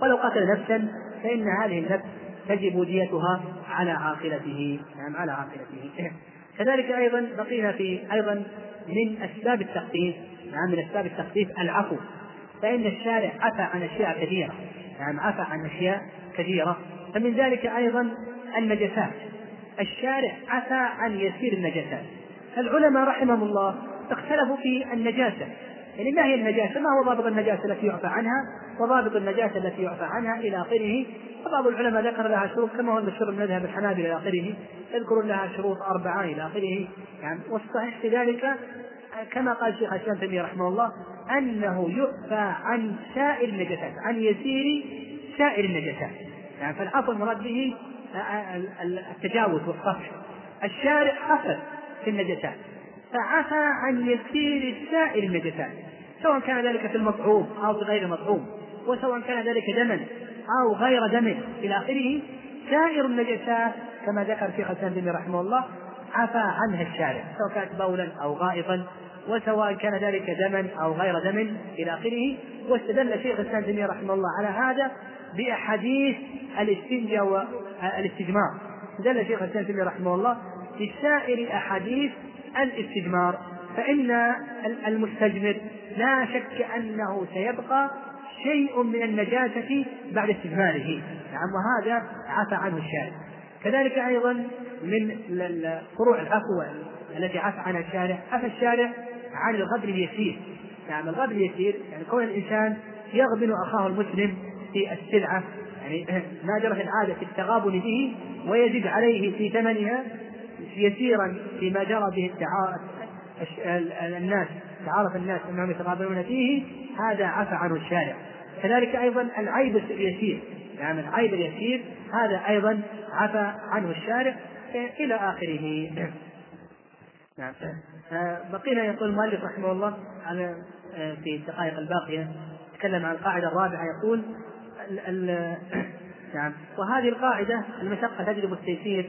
S1: ولو قتل نفسا فإن هذه النفس تجب ديتها على عاقلته، يعني على عاقلته. كذلك أيضا بقينا في أيضا من أسباب التخفيف، يعني من أسباب التخفيف العفو، فإن الشارع عفى عن أشياء كثيرة، يعني عفى عن أشياء كثيرة، فمن ذلك أيضا النجاسات. الشارع عفى عن يسير النجاسات. العلماء رحمهم الله اختلفوا في النجاسة، يعني ما هي النجاسة؟ ما هو ضابط النجاسة التي يعفى عنها، وضابط النجاسة التي يعفى عنها إلى آخره. وبعض العلماء ذكر لها شروط كما هو المشهور من مذهب الحنابلة إلى آخره، يذكرون لها شروط 4 إلى آخره. يعني والصحيح في ذلك كما قال شيخ الإسلام ابن تيمية رحمه الله أنه يعفى عن سائر النجاسات، عن يسير سائر النجاسات. يعني فالعفو المراد به التجاوز والصفح. الشارع عفى في النجاسات فعفى عن يسير سائر النجاسات، سواء كان ذلك في المطعوم أو في غير المطعوم، وسواء كان ذلك دما أو غير دم إلى آخره. سائر النجاسات كما ذكر شيخ الإسلام ابن تيمية رحمه الله عفى عنها الشارع، سواء كانت بولا أو غائطا، وسواء كان ذلك دما أو غير دم إلى آخره. واستدل شيخ الإسلام ابن تيمية رحمه الله على هذا بأحاديث الاستنجاء والاستجمار. استدل شيخ الإسلام ابن تيمية رحمه الله بسائر أحاديث الاستجمار، فإن المستجمر لا شك أنه سيبقى شيء من النجاسة بعد استجماره، نعم، وهذا عفى عنه الشارع. كذلك أيضا من فروع العفو التي عفى عنها الشارع، عفى الشارع عن الغبن اليسير. يعني الغبن اليسير يعني كون الإنسان يغبن أخاه المسلم في السلعة، يعني ما جرت العادة في التغابن به ويزيد عليه في ثمنها يسيرا فيما جرى به الناس، تعارف الناس أنهم يتغابنون فيه، هذا عفى عنه الشارع. كذلك أيضا العيب اليسير، يعني العيب اليسير هذا أيضا عفى عنه الشارع إلى آخره. نعم. بقينا يقول المؤلف رحمه الله في الدقائق الباقية تكلم عن القاعدة الرابعة، يقول نعم، وهذه القاعدة المشقة تجلب التيسير.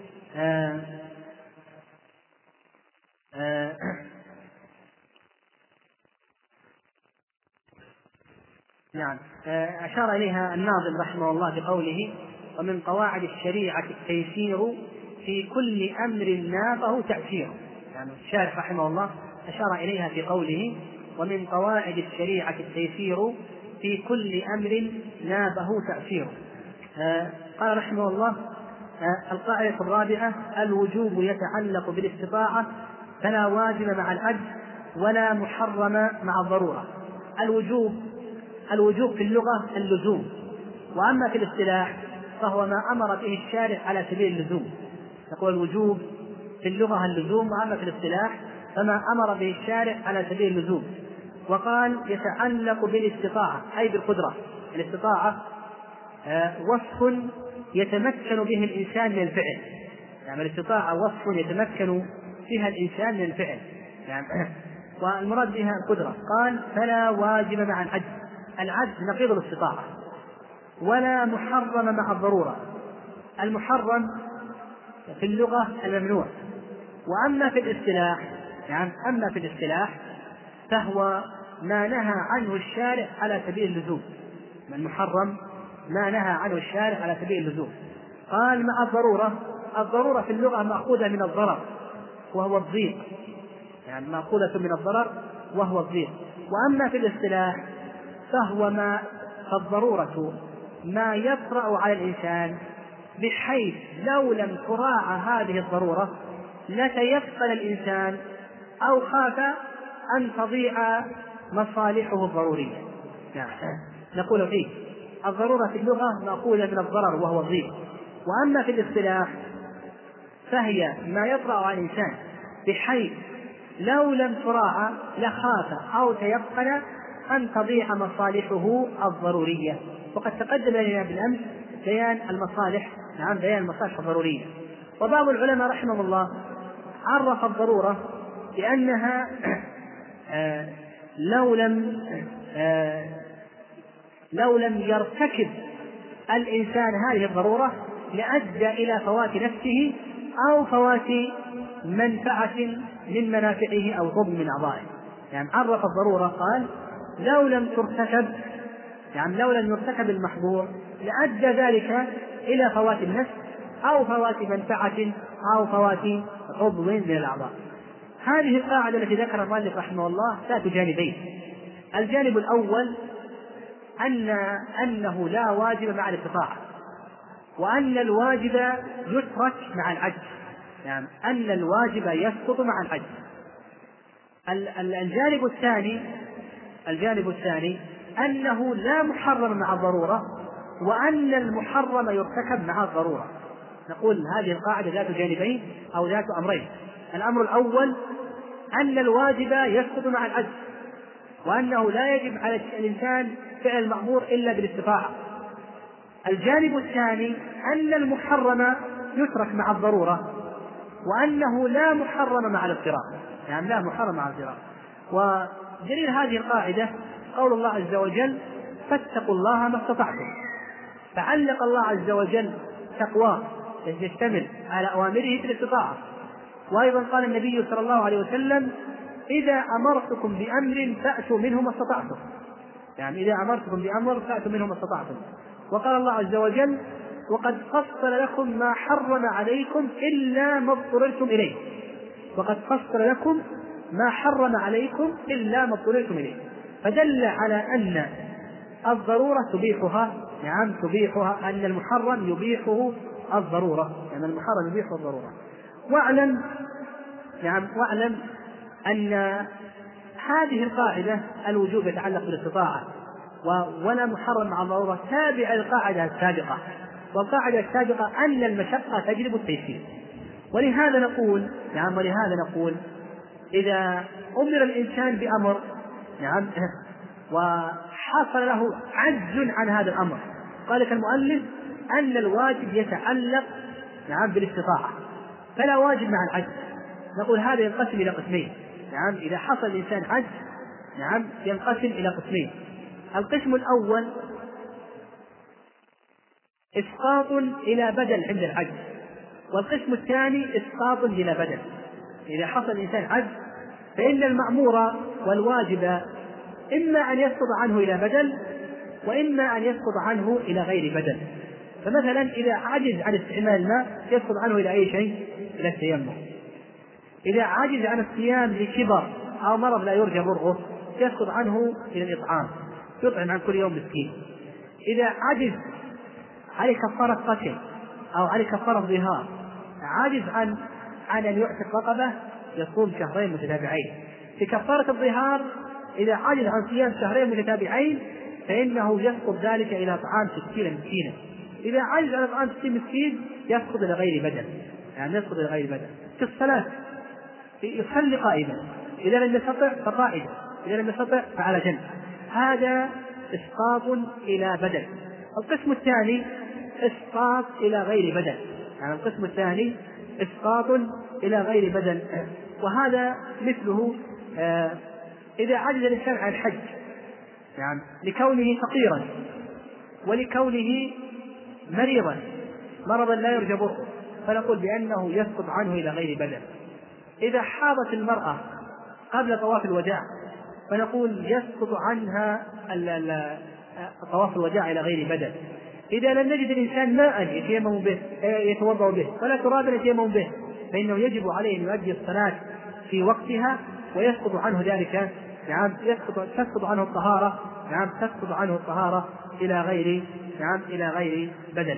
S1: نعم، أشار إليها الناظم رحمه الله بقوله: ومن قواعد الشريعة التيسير في كل أمر نابه تأثير. يعني الشارح رحمه الله أشار إليها في قوله: ومن قواعد الشريعة التيسير في كل أمر نابه تأثير. قال رحمه الله: القاعدة الرابعة: الوجوب يتعلق بالاستطاعة فلا واجب مع العجز ولا محرم مع الضرورة. الوجوب في اللغة اللزوم، وأما في الاصطلاح فهو ما أمر به الشارع على سبيل اللزوم. يقول الوجوب في اللغة اللزوم، وأما في الاصطلاح فما أمر به الشارع على سبيل اللزوم. وقال: يتعلق بالاستطاعة أي بالقدرة. الاستطاعة وصف يتمكن به الإنسان من الفعل، يعني الاستطاعة وصف يتمكن فيها الإنسان من الفعل، يعني والمراد بها القدرة. قال: فلا واجب مع العجز، العجز نقيض الاستطاعة، ولا محرم مع الضرورة. المحرم في اللغة الممنوع، وأما في الاصطلاح يعني أما في الاصطلاح فهو ما نهى عنه الشارع على سبيل اللزوم. المحرم ما نهى عنه الشارع على سبيل اللزوم. قال: مع الضرورة في اللغة مأخوذة من الضرر وهو الضيق، يعني مأخوذة من الضرر وهو الضيق. وأما في الاصطلاح فالضرورة ما يطرأ على الإنسان بحيث لو لم تراعى هذه الضرورة لتيقن الإنسان أو خاف أن تضيع مصالحه الضرورية. يعني نقول فيه الضرورة في اللغة مأخوذة من الضرر وهو الضيق. وأما في الاصطلاح فهي ما يطرأ على الإنسان بحيث لو لم تراعى لخاف أو تيقن أن تضيع مصالحه الضرورية. وقد تقدم لنا بالأمس بيان المصالح، نعم، بيان المصالح الضرورية. وبعض العلماء رحمه الله عرف الضرورة بأنها لو لم يرتكب الإنسان هذه الضرورة لأدى إلى فوات نفسه أو فوات منفعة من منافعه أو ضر من أعضائه. يعني عرف الضرورة قال: لو لم ترتكب يعني لو لم يرتكب المحظور لأدى ذلك إلى فوات النفس أو فوات منفعة أو فوات عضو من الأعضاء. هذه القاعدة التي ذكر المؤلف رحمه الله ذات جانبين. الجانب الأول أنه لا واجب مع الاستطاعة، وأن الواجب يترك مع العجز، يعني أن الواجب يسقط مع العجز. الجانب الثاني أنه لا محرم مع الضرورة، وأن المحرم يرتكب مع الضرورة. نقول هذه القاعدة ذات جانبين أو ذات أمرين. الأمر الأول أن الواجب يسقط مع العجز، وأنه لا يجب على الإنسان فعل المأمور إلا بالاستطاعة. الجانب الثاني أن المحرم يترك مع الضرورة، وأنه لا محرم مع الاضطرار، يعني لا محرم مع الاضطرار. ودليل هذه القاعدة قول الله عز وجل: فاتقوا الله ما استطعتم. فعلق الله عز وجل تقواه يشتمل على أوامره في الاستطاعة. وأيضا قال النبي صلى الله عليه وسلم: إذا أمرتكم بأمر فأتوا منه ما استطعتم، يعني إذا أمرتكم بأمر فأتوا منه ما استطعتم. وقال الله عز وجل: وقد فصل لكم ما حرم عليكم إلا ما اضطررتم إليه. وقد فصل لكم ما حرم عليكم إلا ما اضطررتم إليه. فدل على أن الضرورة تبيحها، نعم تبيحها، أن المحرم يبيحه الضرورة، يعني المحرم يبيحه الضرورة. واعلم أن هذه القاعدة الوجوب يتعلق بالاستطاعة ولا محرم مع الضرورة تابع القاعدة السابقة، والقاعدة السابقة أن المشقة تجلب التيسير. ولهذا نقول إذا أمر الإنسان بأمر وحصل له عجز عن هذا الأمر، قال لك المؤلف أن الواجب يتعلق بالاستطاعة فلا واجب مع العجز. نقول هذا ينقسم إلى قسمين. إذا حصل الإنسان عجز ينقسم إلى قسمين. القسم الأول إسقاط إلى بدل عند العجز، والقسم الثاني إسقاط إلى بدل. إذا حصل الإنسان عجز فإن المأمور والواجب إما أن يسقط عنه إلى بدل، وإما أن يسقط عنه إلى غير بدل. فمثلا إذا عجز عن استعمال الماء يسقط عنه إلى أي شيء؟ إلى التيمم. إذا عجز عن الصيام لكبر أو مرض لا يرجى برؤه يسقط عنه إلى الإطعام، يطعم عن كل يوم مسكين. إذا عجز عليه كفارة قتل أو عليه كفارة ظهار، عاجز عن أن يعتق رقبة يصوم شهرين متتابعين. في كفارة الظهار إذا عجز عن صيام شهرين متتابعين فإنه يسقط ذلك إلى طعام 60 مسكينا. إذا عجز عن طعام 60 مسكين يسقط إلى غير بدل، يسقط إلى غير بدل. في الصلاة يصلي قائما، إذا لم يستطع فقاعدا، إذا لم يستطع فعلى جنب. هذا إسقاط إلى بدل. القسم الثاني إسقاط إلى غير بدل، القسم الثاني إسقاط إلى غير بدل، وهذا مثله إذا عجز الإنسان عن الحج لكونه فقيرا ولكونه مريضا مرضا لا يرجى برؤه، فنقول بأنه يسقط عنه إلى غير بدل. إذا حاضت المرأة قبل طواف الوداع فنقول يسقط عنها طواف الوداع إلى غير بدل. إذا لم يجد الإنسان ماء يتوضأ به ولا ترابا يتيمم به فإنه يجب عليه أن يؤدي الصلاة في وقتها ويسقط عنه ذلك، تسقط عنه الطهارة، تسقط عنه الطهارة إلى غير بدل.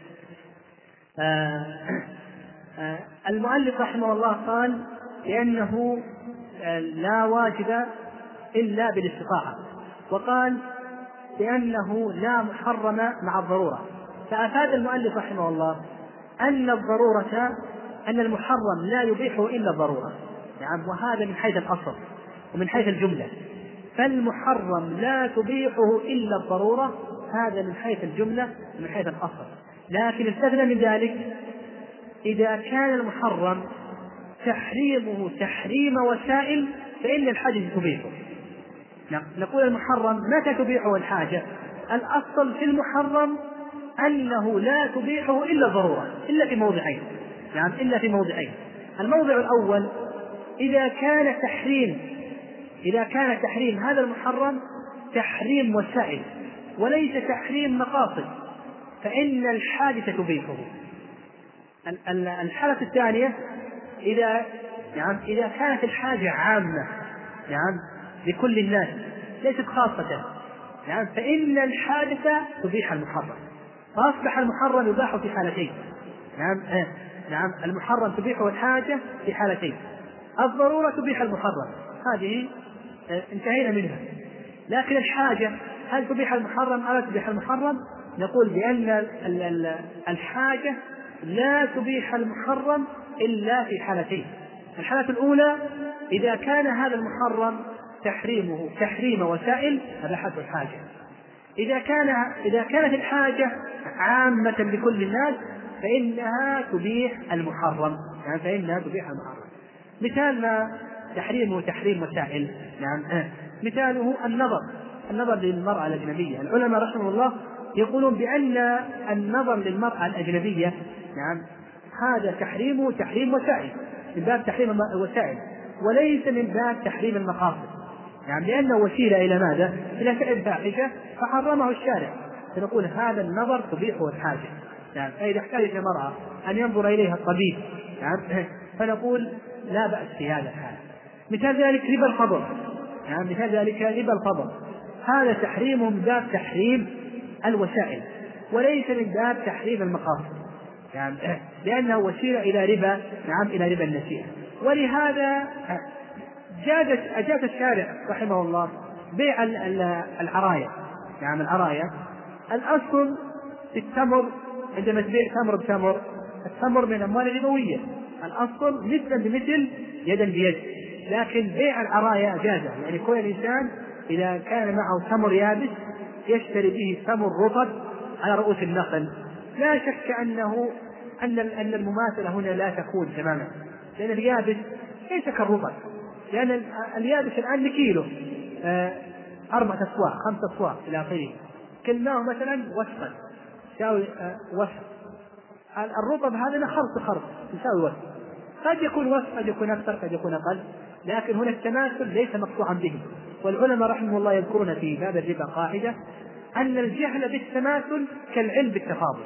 S1: المؤلف رحمه الله قال لأنه لا واجب إلا بالاستطاعة، وقال لأنه لا محرم مع الضرورة. فأفاد المؤلف رحمه الله أن الضرورة أن المحرم لا يبيحه إلا الضرورة، وهذا من حيث الأصل ومن حيث الجملة. فالمحرم لا تبيحه إلا الضرورة، هذا من حيث الجملة ومن حيث الأصل. لكن استثنى من ذلك إذا كان المحرم تحريمه تحريم وسائل فإن الحاجة تبيحه. نقول المحرم متى تبيحه الحاجة؟ الأصل في المحرم أنه لا تبيحه إلا الضرورة، إلا في موضعين. الموضع الأول إذا كان تحريم هذا المحرم تحريم وسائل، وليس تحريم مقاصد، فإن الحادثة تبيحه. الحالة الثانية إذا كانت الحاجة عامة لكل الناس ليست خاصة فإن الحادثة تبيح المحرم، فأصبح المحرم يباح في حالتين. المحرم تبيحه الحاجة في حالتين، الضرورة تبيح المحرم، هذه انتهينا منها. لكن الحاجة هل تبيح المحرم أو لا تبيح المحرم؟ نقول بأن الحاجة لا تبيح المحرم إلا في حالتين. الحالة الأولى إذا كان هذا المحرم تحريمه تحريم وسائل أباحته الحاجة. إذا كانت الحاجة عامة لكل الناس فإنها تبيح المحرم، فإنها تبيح المحرم. مثال ما تحريمه تحريم وسائل، مثاله النظر للمرأة الأجنبية. العلماء رحمه الله يقولون بأن النظر للمرأة الأجنبية هذا تحريمه تحريم وسائل، من باب تحريم الوسائل وليس من باب تحريم المقاصد، لأنه وسيلة إلى ماذا؟ إلى فعل فاحشة فحرمه الشارع، فنقول هذا النظر تبيحه الحاجة. فإذا احتاجت المرأة أن ينظر إليها الطبيب فنقول لا بأس في هذا الحال. مثال ذلك ربا الفضل، هذا تحريم من باب تحريم الوسائل وليس من باب تحريم المقاصد، لأنه وسيلة إلى ربا النسيئة. ولهذا أجاز الشارع رحمه الله بيع العرايا. العرايا الأصل في التمر، عندما تبيع تمر بتمر، التمر من أموال ربوية، الأصل مثلا بمثل يدا بيد. لكن بيع العرايا أجازه، كل الإنسان إذا كان معه تمر يابس يشتري به تمر رطب على رؤوس النخل. لا شك أن المماثلة هنا لا تكون تماما، لأن اليابس ليس كالرطب، لأن اليابس الآن بكيلو 4 أسواق 5 أسواق إلى آخره، كلناه مثلا وسقا يساوي وسق. الرطب هذا خرط يساوي وسق، قد يكون وسق قد يكون أكثر قد يكون أقل، لكن هنا التماثل ليس مقطوعا به. والعلماء رحمه الله يذكرون في باب الربا قاعدة أن الجهل بالتماثل كالعلم بالتفاضل.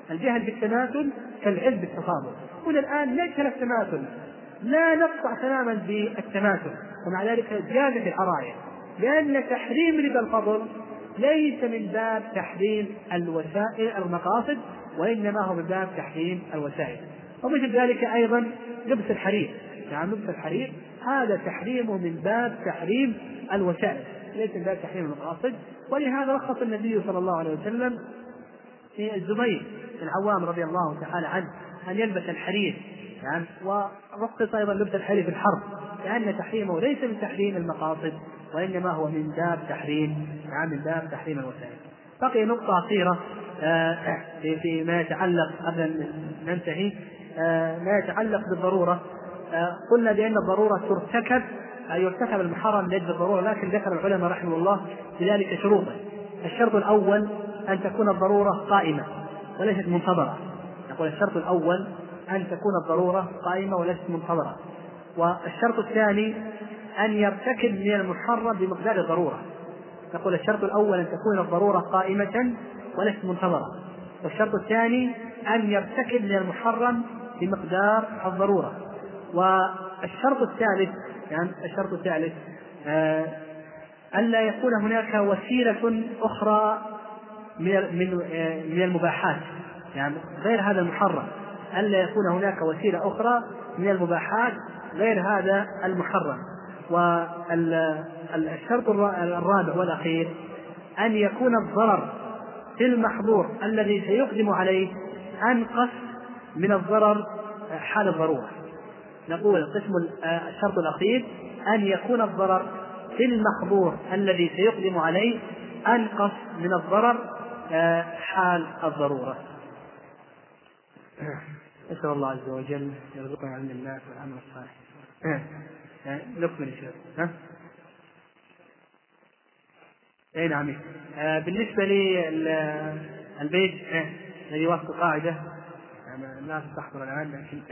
S1: هنا الآن ليس التماثل، لا نقطع تماما بالتماثل، ومع ذلك جازت العرايا، لأن تحريم ربا الفضل ليس من باب تحريم الوسائل المقاصد، وإنما هو من باب تحريم الوسائل. ومثل ذلك أيضا لبس الحرير هذا تحريمه من باب تحريم الوسائل ليس من باب تحريم المقاصد. ولهذا رخص النبي صلى الله عليه وسلم في الزبير بن العوام رضي الله تعالى عنه أن يلبس الحرير، ورخص أيضا لبس الحرير في الحرب، لأن تحريمه ليس من تحريم المقاصد وإنما هو من باب تحريم الوسائل. بقي نقطة أخيرة فيما يتعلق قبل أن ننتهي، ما يتعلق بالضرورة. قلنا بأن الضرورة يرتكب المحرم لأجل الضرورة، لكن ذكر العلماء رحمه الله لذلك شروطا. الشرط الأول أن تكون الضرورة قائمة وليست منتظرة. نقول الشرط الأول أن تكون الضرورة قائمة وليست منتظرة. والشرط الثاني أن يرتكب من المحرم بمقدار الضرورة. نقول الشرط الأول أن تكون الضرورة قائمة وليست منتظرة، والشرط الثاني أن يرتكب من المحرم بمقدار الضرورة. والشرط الثالث ألا يكون هناك وسيلة أخرى من المباحات، غير هذا المحرم، ألا يكون هناك وسيلة أخرى من المباحات غير هذا المحرم. والشرط الرابع والأخير أن يكون الضرر في المحظور الذي سيقدم عليه أنقص من الضرر حال الضرورة. نقول الشرط الأخير أن يكون الضرر في المحظور الذي سيقدم عليه أنقص من الضرر حال الضرورة. أسأل الله عز وجل يرزقنا علم الناس والعمل الصالح. نكمل إن شاء الله. أي نعم. بالنسبة للبيت الذي وافق قاعدة الناس تحضر الآن، لكن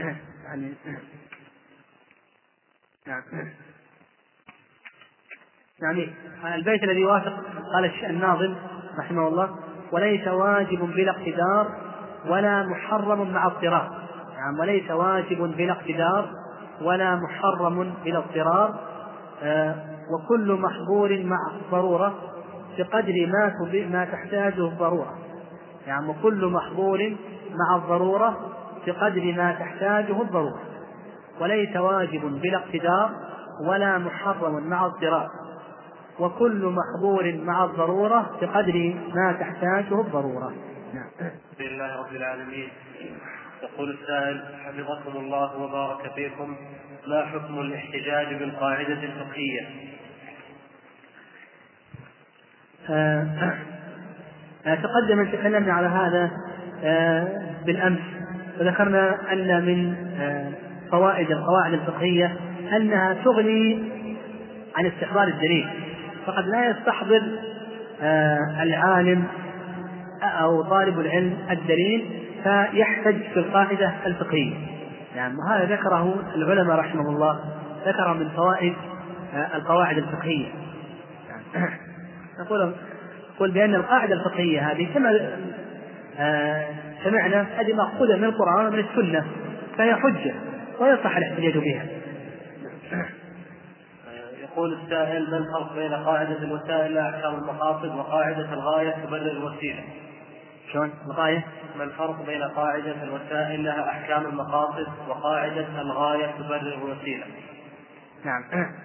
S1: البيت الذي وافق قال الناظم رحمه الله: وليس واجب بلا اقتدار ولا محرم مع اضطرار. يعني وليس واجب بلا اقتدار ولا محرم بلا اضطرار، وكل محظور مع ضرورة بقدر ما تحتاجه الضرورة. يعني وكل محظور مع الضرورة بقدر ما تحتاجه الضرورة. وليس واجب بلا اقتدار ولا محرم مع اضطرار، وكل محظور مع الضرورة بقدر ما تحتاجه الضرورة. نعم.
S2: بسم الله رب العالمين. يقول السائل: حفظكم الله وبارك فيكم، ما حكم الاحتجاج بالقاعدة الفقهية؟
S1: تقدم أن تكلمنا على هذا بالأمس، وذكرنا أن من فوائد القواعد الفقهية أنها تغني عن استحضار الدليل، فقد لا يستحضر العالم أو طالب العلم الدليل فيحتج في القاعدة الفقهية. يعني وهذا ذكره العلماء رحمه الله، ذكر من فوائد القواعد الفقهية. يعني نقول بأن القاعدة الفقهية هذه كما سمعنا هذه مأخوذة من القرآن ومن السنة، فهي حجة ويصح الاحتجاج بها.
S2: يقول السائل: ما الفرق بين قاعدة الوسائل لها أحكام المقاصد وقاعدة الغاية تبرر الوسيلة؟
S1: شلون الغاية؟
S2: ما الفرق بين قاعدة الوسائل لها أحكام المقاصد وقاعدة الغاية تبرر الوسيلة؟
S1: نعم.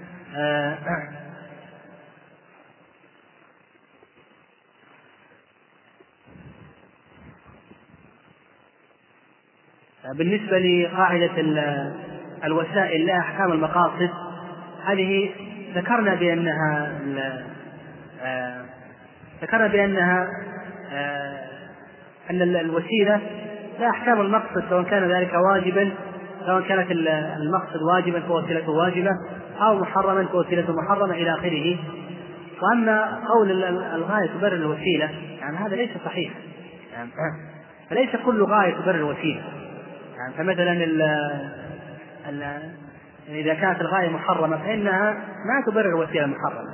S1: بالنسبة لقاعدة الوسائل لها أحكام المقاصد، هذه ذكرنا بأنها أن الوسيلة لا أحكام المقصد، سواء كان ذلك واجبا، سواء كانت المقصد واجبا فوسيلته واجبة، أو محرما فوسيلته محرمة إلى آخره. وأما قول الغاية تبرر الوسيلة، يعني هذا ليس صحيح. يعني فليس كل غاية تبرر الوسيلة. يعني فمثلا إذا كانت الغاية محرمة فإنها ما تبرر الوسيلة المحرمة.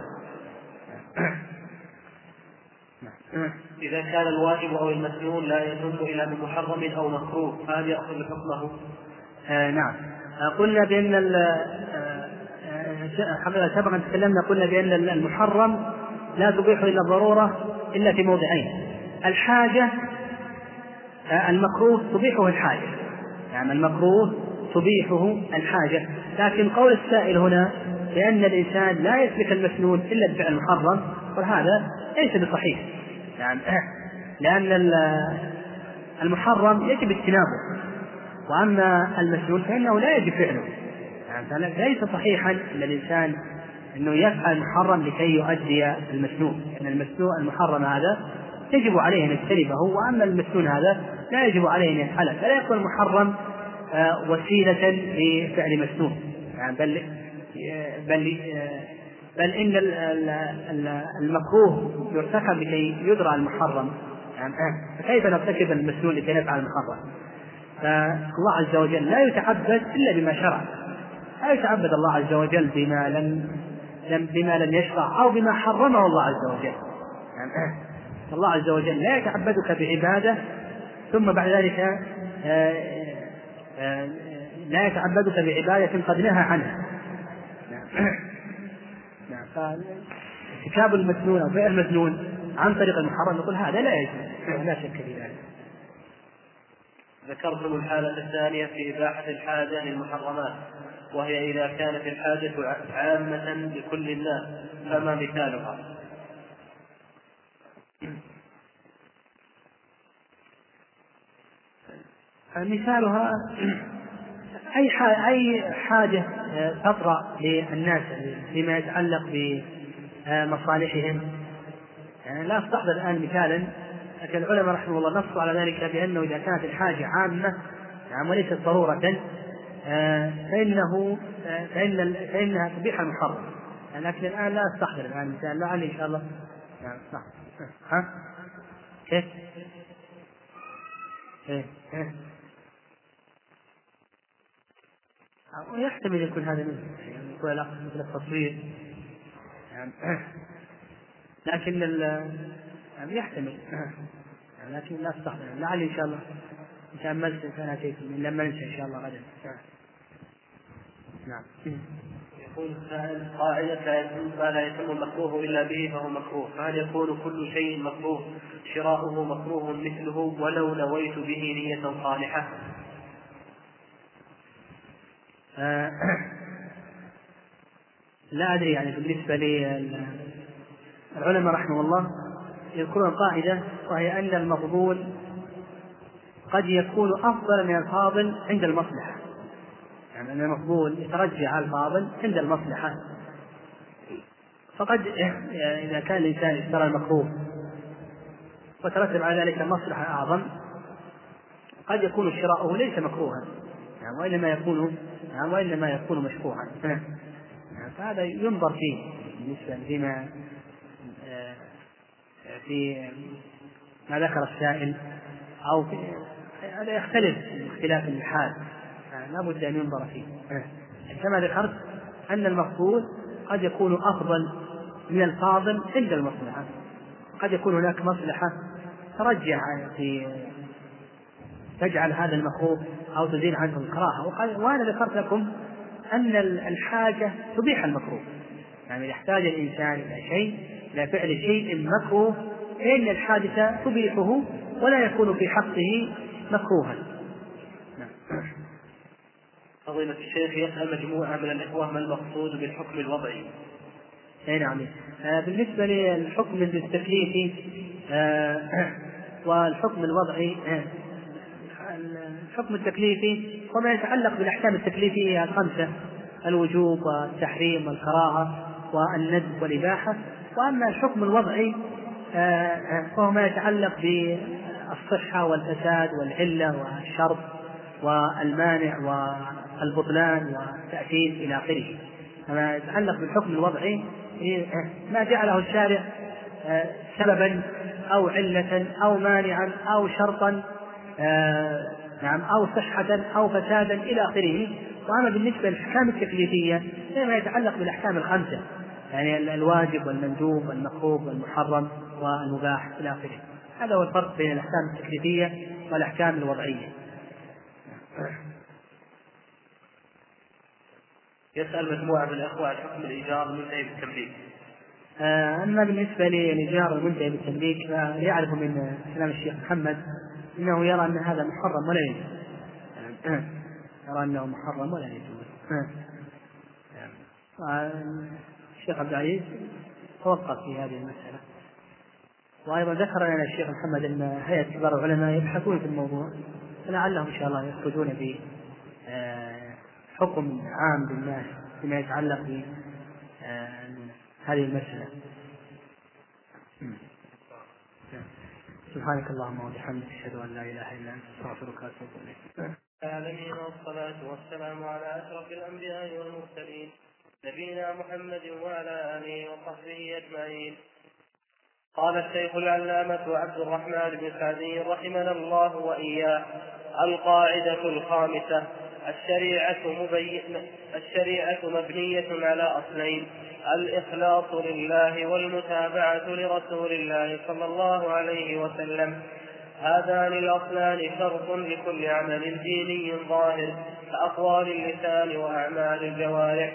S2: إذا كان الواجب أو المسنون لا يدل إلى محرم أو مكروه، هل يأخذ حكمه؟
S1: نعم. قلنا بأن سبقا تكلمنا، قلنا بأن المحرم لا تبيح إلا الضرورة إلا في موضعين: الحاجة، المكروه تبيحه الحاجة، يعني المكروه تبيحه الحاجة. لكن قول السائل هنا بأن الإنسان لا يسلك المسنون إلا بفعل المحرم، وهذا ليس بصحيح. يعني لأن المحرم يجب اجتنابه، وأما المسنون فإنه لا يجب فعله. يعني ليس صحيحا أن الإنسان أنه يفعل المحرم لكي يؤدي المسنون، لأن المسنون المحرم هذا يجب عليه أن يجتنبه، وأما المسنون هذا لا يجب عليه أن يفعله، فلا يكون المحرم وسيلة لفعل مسنون. يعني بل إن المكروه يرتكب لكي يدرى المحرم، يعني فكيف نرتكب المسنون لكي نفعل المحرم؟ فالله عز وجل لا يتعبد إلا بما شرع، لا يتعبد الله عز وجل بما لم يشرع أو بما حرمه الله عز وجل. يعني الله عز وجل لا يتعبدك بعبادة ثم بعد ذلك لا يتعبدك بعبادة قد نهى عنها. فارتكاب المسنون أو فعل المسنون عن طريق المحرم نقول هذا لا يجوز، لا شك في ذلك.
S2: ذكرتم الحالة الثانية في إباحة الحاجة للمحرمات، وهي إذا كانت الحاجة عامة لكل الناس، فما مثالها؟
S1: مثالها أي حاجة تطرأ للناس فيما يتعلق بمصالحهم. يعني لا أستحضر الآن مثالا، لكن العلماء رحمه الله نصوا على ذلك بأنه إذا كانت الحاجة عامة يعني وليست ضرورة فإنها تبيح المحرم. لكن الآن لا أستحضر الآن مثال، لعل إن شاء الله. يعني ها كيف؟ ويحتمل يكون هذا منه، يعني يكون له مثل التصوير يعني. لكن يعني يحتمل لكن لا تستخدم لعل إن شاء الله إن تأملت سنتيكم لما ننسى إن شاء الله غدا. نعم.
S2: يقول السائل قاعدة ما لا يتم المكروه إلا به فهو مكروه، فهل يكون كل شيء مكروه شراؤه مكروه مثله ولو نويت به نية صالحة؟
S1: لا أدري يعني بالنسبة لي العلماء رحمه الله يذكرون قاعدة وهي أن المفضول قد يكون أفضل من الفاضل عند المصلحة، يعني أن المفضول يترجع على الفاضل عند المصلحة. فقد إذا كان الإنسان اشترى المكروه وترتب على ذلك مصلحة أعظم قد يكون شراؤه ليس مكروها يعني وإنما يكون مشروعا. فهذا ينظر فيه بالنسبة فيما في ما ذكر السائل أو هذا يختلف اختلاف الحال، يعني لا بد أن ينظر فيه. كما ذكرت أن المفضول قد يكون أفضل من الفاضل عند المصلحة، قد يكون هناك مصلحة ترجع في تجعل هذا المكروه أو تزيل عنه الكراهة. وأنا ذكرت لكم أن الحاجة تبيح المكروه، يعني يحتاج الإنسان إلى شيء إلى فعل شيء مكروه فإن الحادثة تبيحه ولا يكون في حقه مكروها.
S2: فضيلة الشيخ يسأل مجموعة من الإخوة ما المقصود بالحكم الوضعي؟
S1: نعم. بالنسبة للحكم التكليفي والحكم الوضعي، الحكم التكليفي وما يتعلق بالأحكام التكليفية الخمسة: الوجوب والتحريم والكراهة والندب والإباحة. وأما الحكم الوضعي فهو ما يتعلق بالصحة والفساد والعلة والشرط والمانع والبطلان والتأثير إلى آخره. ما يتعلق بالحكم الوضعي ما جعله الشارع سببا أو علة أو مانعا أو شرطا نعم أو صحة أو فسادا إلى آخره. وأما بالنسبة للأحكام التكليفية فيما يتعلق بالأحكام الخمسة، يعني الواجب والمندوب والمكروه والمحرم والمباح إلى آخره. هذا هو الفرق بين الأحكام التكليفية والأحكام الوضعية.
S2: يسأل مجموعة من الأخوة عن حكم الإيجار المنتهي بالتمليك.
S1: أما بالنسبة للإيجار المنتهي بالتمليك فيعرف من كلام الشيخ محمد إنه يرى أن هذا محرم ولا يجوز، يرى أنه محرم ولا يجوز. الشيخ عبد العزيز توقف في هذه المسألة. وأيضا ذكر لنا الشيخ محمد أن هيئة كبار العلماء يبحثون في الموضوع، فلعلهم إن شاء الله يخرجون بحكم عام للناس فيما يتعلق بهذه المسألة. سبحانك اللهم وبحمدك أشهد أن لا إله إلا أنت أستغفرك وأتوب إليك.
S2: العالمين، والصلاة والسلام على أشرف الأنبياء والمرسلين نبينا محمد وعلى آله وصحبه أجمعين. قال الشيخ العلامة عبد الرحمن بن سعدي رحمنا الله وإياه: القاعدة الخامسة: الشريعة مبنية على أصلين: الإخلاص لله والمتابعة لرسول الله صلى الله عليه وسلم. هذان الأصلان شرط لكل عمل ديني ظاهر كأقوال اللسان وأعمال الجوارح،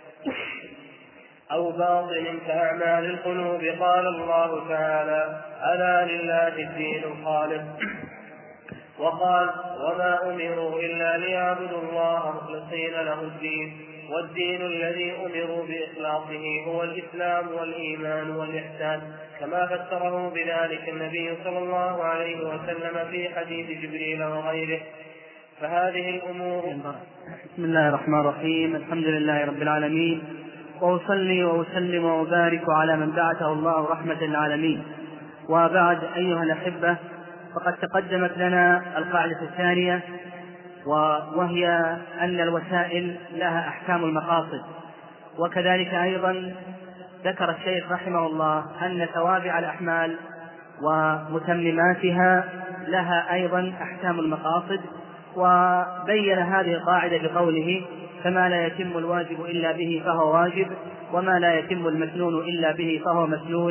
S2: أو باطن كأعمال القلوب. قال الله تعالى: ألا لله الدين الخالص. وقال: وما أمروا إلا ليعبدوا الله مخلصين له الدين، والدين الذي أمروا بإخلاصه هو الإسلام والإيمان والإحسان، كما فسره بذلك النبي صلى الله عليه وسلم في حديث جبريل وغيره. فهذه الأمور.
S1: بسم الله الرحمن الرحيم. الحمد لله رب العالمين، وأصلي وأسلم وأبارك على من بعثه الله رحمة للعالمين. وبعد، أيها الأحبة، فقد تقدمت لنا القاعدة الثانية، وهي أن الوسائل لها أحكام المقاصد. وكذلك أيضا ذكر الشيخ رحمه الله أن توابع الأعمال ومتمماتها لها أيضا أحكام المقاصد، وبين هذه القاعدة بقوله: فما لا يتم الواجب إلا به فهو واجب، وما لا يتم المسنون إلا به فهو مسنون،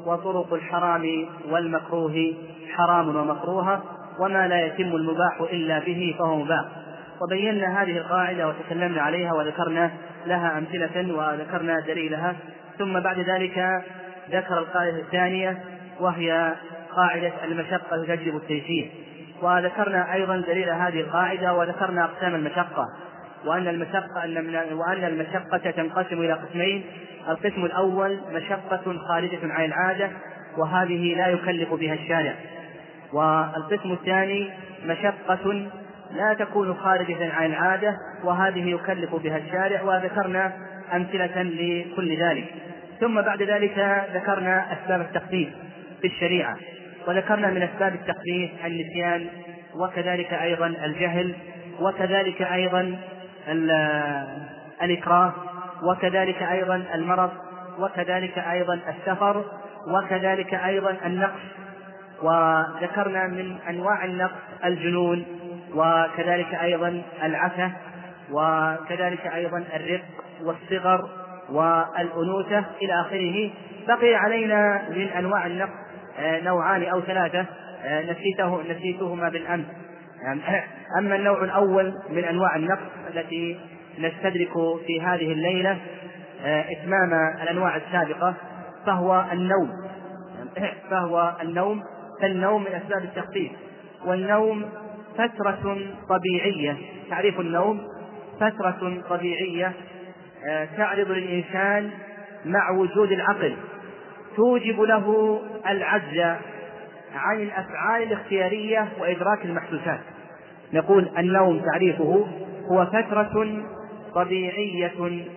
S3: وطرق الحرام والمكروه حرام ومكروه، وما لا يتم المباح إلا به فهو مباح. وبينا هذه القاعدة وتكلمنا عليها وذكرنا لها أمثلة وذكرنا دليلها. ثم بعد ذلك ذكر القاعدة الثانية وهي قاعدة المشقة تجلب التيسير، وذكرنا أيضا دليل هذه القاعدة وذكرنا أقسام المشقة، وأن المشقة تنقسم إلى قسمين. القسم الأول مشقة خارجة عن العادة وهذه لا يكلف بها الشارع، والقسم الثاني مشقة لا تكون خارجة عن العادة وهذه يكلف بها الشارع، وذكرنا أمثلة لكل ذلك. ثم بعد ذلك ذكرنا أسباب التخفيف في الشريعة، وذكرنا من أسباب التخفيف النسيان، وكذلك أيضا الجهل، وكذلك أيضا الإكراه، وكذلك أيضا المرض، وكذلك أيضا السفر، وكذلك أيضا النقص. وذكرنا من أنواع النقص الجنون، وكذلك أيضا العفة، وكذلك أيضا الرق والصغر والأنوثة إلى آخره. بقي علينا من أنواع النقص نوعان أو ثلاثة نسيتهما بالأمس. أما النوع الأول من أنواع النقص التي نستدرك في هذه الليلة إتمام الأنواع السابقة فهو النوم. فالنوم من أسباب التخفيف، والنوم فترة طبيعية. تعريف النوم فترة طبيعية تعرض للإنسان مع وجود العقل توجب له العجز عن الأفعال الاختيارية وإدراك المحسوسات. نقول النوم تعريفه هو فترة طبيعية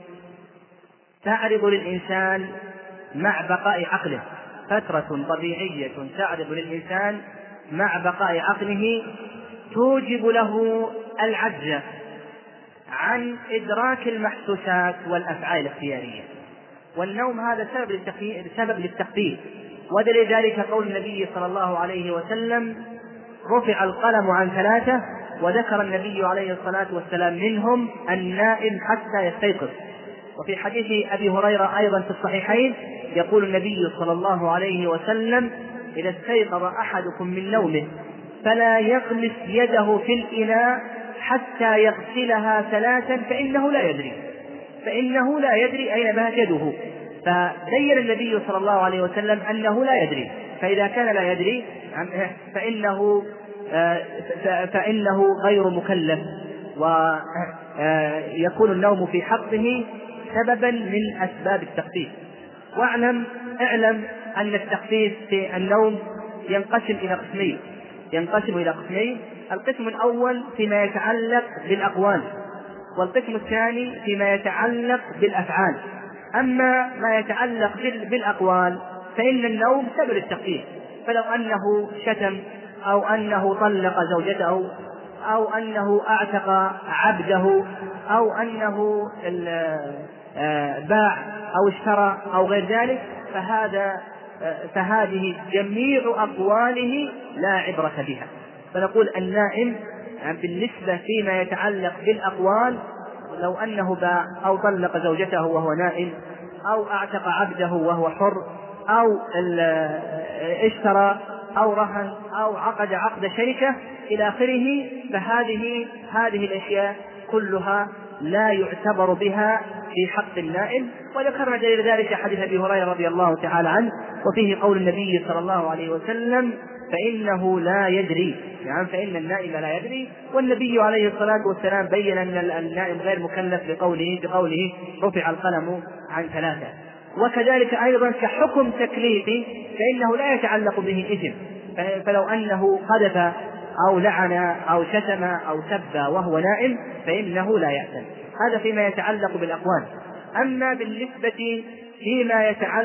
S3: تعرض للإنسان مع بقاء عقله، فترة طبيعية تعرض للإنسان مع بقاء عقله توجب له العجز عن إدراك المحسوسات والأفعال الاختيارية. والنوم هذا سبب للتخفيف، ودليل ذلك قول النبي صلى الله عليه وسلم: رفع القلم عن ثلاثة، وذكر النبي عليه الصلاة والسلام منهم النائم حتى يستيقظ. وفي حديث أبي هريرة أيضا في الصحيحين يقول النبي صلى الله عليه وسلم: إذا استيقظ أحدكم من نومه فلا يغمس يده في الإناء حتى يغسلها ثلاثا فإنه لا يدري أين بات يده. فبين النبي صلى الله عليه وسلم أنه لا يدري، فإذا كان لا يدري فإنه غير مكلف، ويكون النوم في حقه سببا من أسباب التخفيف. اعلم أن التخفيف في النوم ينقسم إلى قسمين. القسم الأول فيما يتعلق بالأقوال، والقسم الثاني فيما يتعلق بالأفعال. أما ما يتعلق بالأقوال فإن النوم سبب التخفيف، فلو أنه شتم أو أنه طلق زوجته أو أنه أعتق عبده أو أنه باع أو اشترى أو غير ذلك، فهذه جميع أقواله لا عبرة بها. فنقول النائم بالنسبة فيما يتعلق بالأقوال لو أنه باع أو طلق زوجته وهو نائم أو أعتق عبده وهو حر أو اشترى أو رهن أو عقد عقد شركة إلى آخره، فهذه الأشياء كلها لا يعتبر بها في حق النائم. وذكرنا دليل ذلك حديث أبي هريرة رضي الله تعالى عنه، وفيه قول النبي صلى الله عليه وسلم: فإنه لا يدري، يعني فإن النائم لا يدري. والنبي عليه الصلاة والسلام بين أن النائم غير مكلف بقوله رفع القلم عن ثلاثة. وكذلك أيضا كحكم تكليفي فإنه لا يتعلق به الإثم، فلو أنه قذف أو لعن أو شتم أو سب وهو نائم فإنه لا يأثم. هذا فيما يتعلق بالأقوال. أما بالنسبة فيما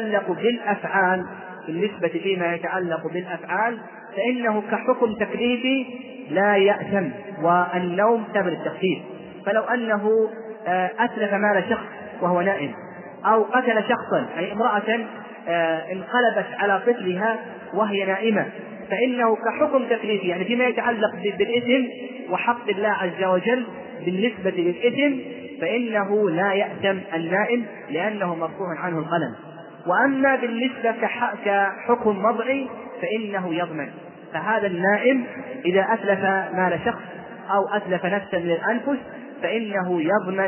S3: يتعلق بالأفعال فإنه كحكم تكليفي لا يأثم، والنوم سبب التخفيف. فلو أنه أتلف مال شخص وهو نائم أو قتل شخصا، أي امرأة انقلبت على طفلها وهي نائمة، فإنه كحكم تكليفي، يعني فيما يتعلق بالإثم وحق الله عز وجل بالنسبة للإثم فإنه لا يأثم النائم لأنه مرفوع عنه القلم. وأما بالنسبة كحكم وضعي فإنه يضمن. فهذا النائم إذا أتلف مال شخص أو أتلف نفسا من الأنفس فإنه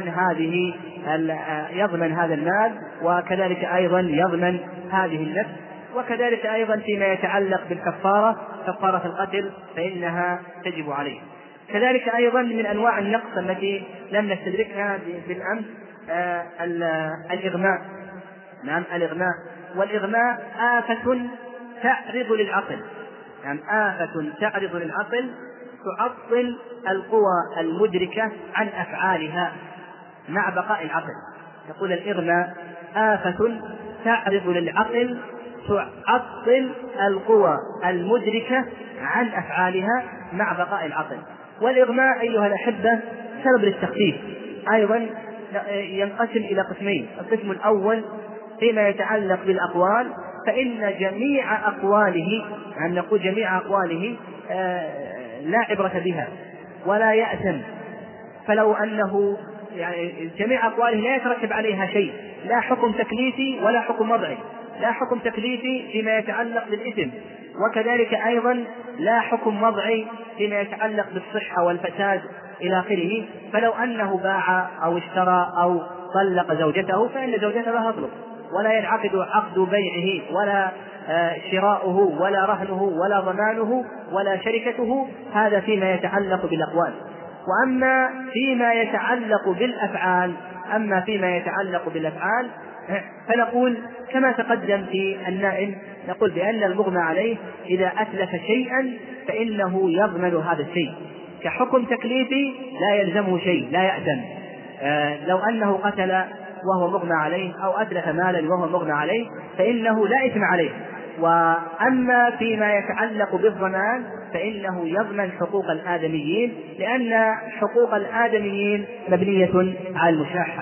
S3: يضمن هذا المال، وكذلك أيضا يضمن هذه النفس. وكذلك أيضا فيما يتعلق بالكفارة، كفارة القتل فإنها تجب عليه. كذلك أيضا من أنواع النقص التي لم نستدركها بالأمس الإغماء. نعم، الإغماء. والإغماء آفة تعرض للعقل، يعني آفة تعرض للعقل تعطل القوى المدركة عن أفعالها مع بقاء العقل. يقول الإغماء آفة تعرض للعقل تعطل القوى المدركة عن أفعالها مع بقاء العقل. والإغماء أيها الأحبة سبب للتخفيف أيضا ينقسم إلى قسمين. القسم الأول فيما يتعلق بالأقوال، فإن جميع أقواله، يعني نقول جميع أقواله لا عبرة بها ولا يأثم. فلو أنه يعني جميع أقواله لا يترتب عليها شيء، لا حكم تكليفي ولا حكم وضعي، لا حكم تكليفي فيما يتعلق بالإثم، وكذلك أيضا لا حكم وضعي فيما يتعلق بالصحة والفساد إلى آخره. فلو أنه باع أو اشترى أو طلق زوجته فإن زوجته لا تطلق، ولا ينعقد عقد بيعه ولا شراؤه ولا رهنه ولا ضمانه ولا شركته. هذا فيما يتعلق بالأقوال. وأما فيما يتعلق بالأفعال فنقول كما تقدم في النائم، نقول بأن المغمى عليه إذا أتلف شيئا فإنه يضمن هذا الشيء. كحكم تكليفي لا يلزمه شيء، لا يأثم. لو أنه قتل وهو مغمى عليه أو أتلف مالا وهو مغمى عليه فإنه لا إثم عليه. وأما فيما يتعلق بالضمان فإنه يضمن حقوق الآدميين، لأن حقوق الآدميين مبنية على المشاحة.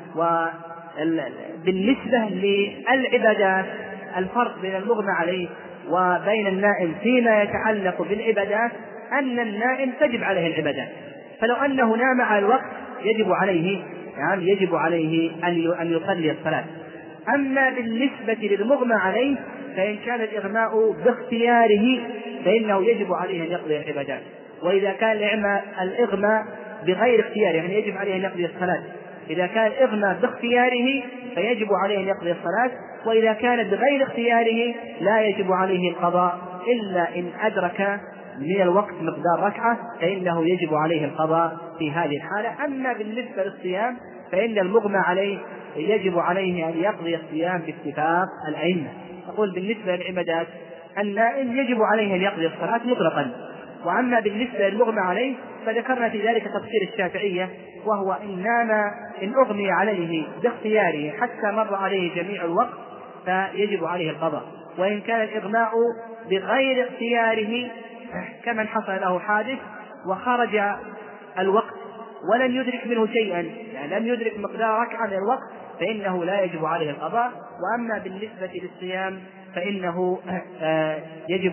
S3: وبالنسبة للعبادات الفرق بين المغمى عليه وبين النائم فيما يتعلق بالعبادات أن النائم تجب عليه العبادات، فلو أنه نام على الوقت يجب عليه أن يصلي الصلاة. أما بالنسبة للمغمى عليه فإن كان الإغماء باختياره فإنه يجب عليه أن يقضي العبادات. وإذا كان الإغماء بغير اختياره يعني يجب عليه أن يقضي الصلاة. إذا كان الإغماء باختياره فيجب عليه أن يقضي الصلاة، وإذا كان بغير اختياره لا يجب عليه القضاء إلا إن أدرك من الوقت مقدار ركعة فإنه يجب عليه القضاء في هذه الحالة. أما بالنسبة للصيام فإن المغمى عليه يجب عليه أن يقضي الصيام باتفاق الأئمة. أقول بالنسبة للعبادات النائم يجب عليه أن يقضي الصلاة مطلقا. وأما بالنسبة للمغمى عليه فذكرنا في ذلك تفسير الشافعية، وهو إن أغمي عليه باختياره حتى مر عليه جميع الوقت فيجب عليه القضاء. وإن كان الإغماء بغير اختياره كمن حصل له حادث وخرج الوقت ولم يدرك منه شيئا، يعني لم يدرك مقدار ركعة من الوقت، فإنه لا يجب عليه القضاء. وأما بالنسبة للصيام فإنه يجب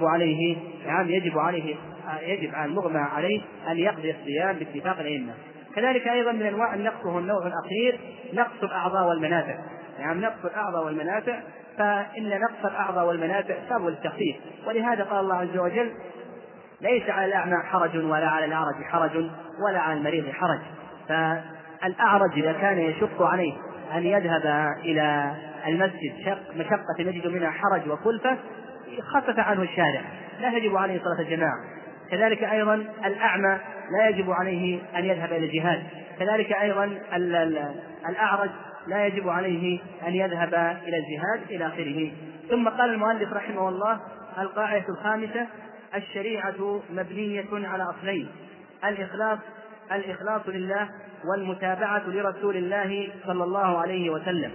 S3: على المغمى عليه أن يقضي الصيام باتفاق الأئمة. كذلك أيضا من أنواع النقص هو النوع الأخير نقص الأعضاء والمنافع. يعني نقص الأعضاء والمنافع، فإن نقص الأعضاء والمنافع سبب التخفيف، ولهذا قال الله عز وجل: ليس على الأعمى حرج ولا على الأعرج حرج ولا على المريض حرج. فالأعرج إذا كان يشق عليه أن يذهب إلى المسجد مشقة يجد منها حرج وكلفة خفف عنه الشارع، لا يجب عليه صلاة الجماعة. كذلك أيضا الأعمى لا يجب عليه أن يذهب إلى الجهاد. كذلك أيضا الأعرج لا يجب عليه أن يذهب إلى الجهاد إلى آخره. ثم قال المؤلف رحمه الله: القاعدة الخامسة: الشريعة مبنية على أصلين: الإخلاص لله والمتابعة لرسول الله صلى الله عليه وسلم.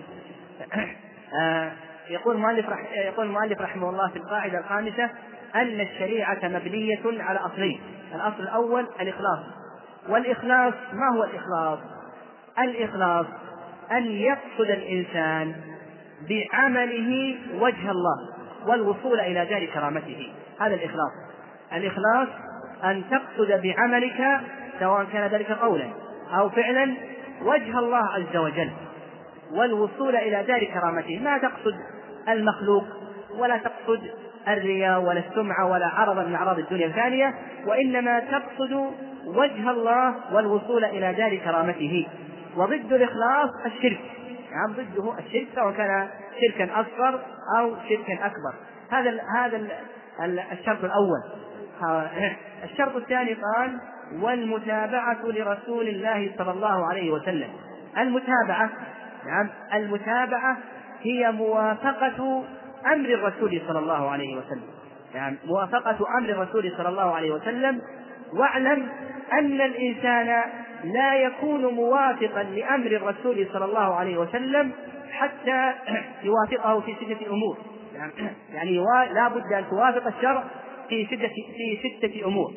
S3: يقول المؤلف رحمه الله في القاعدة الخامسة أن الشريعة مبنية على أصلين: الأصل الأول الإخلاص. والإخلاص ما هو الإخلاص؟ الإخلاص أن يقصد الإنسان بعمله وجه الله والوصول إلى دار كرامته، هذا الإخلاص. الإخلاص أن تقصد بعملك سواء كان ذلك قولا أو فعلا وجه الله عز وجل والوصول إلى دار كرامته. ما تقصد المخلوق، ولا تقصد الرياء ولا السمعة ولا عرضا من أعراض الدنيا الثانية، وإنما تقصد وجه الله والوصول إلى دار كرامته. وضد الإخلاص الشرك، يعني ضده الشرك سواء كان شركا أصغر أو شركا أكبر. هذا الشرط الأول. الشرط الثاني قال: والمتابعة لرسول الله صلى الله عليه وسلم. المتابعة، نعم، المتابعة هي موافقة أمر الرسول صلى الله عليه وسلم، يعني موافقة أمر الرسول صلى الله عليه وسلم. واعلم أن الإنسان لا يكون موافقا لأمر الرسول صلى الله عليه وسلم حتى يوافقه في 6 أمور. يعني لا بد أن توافق الشرع في 6 أمور.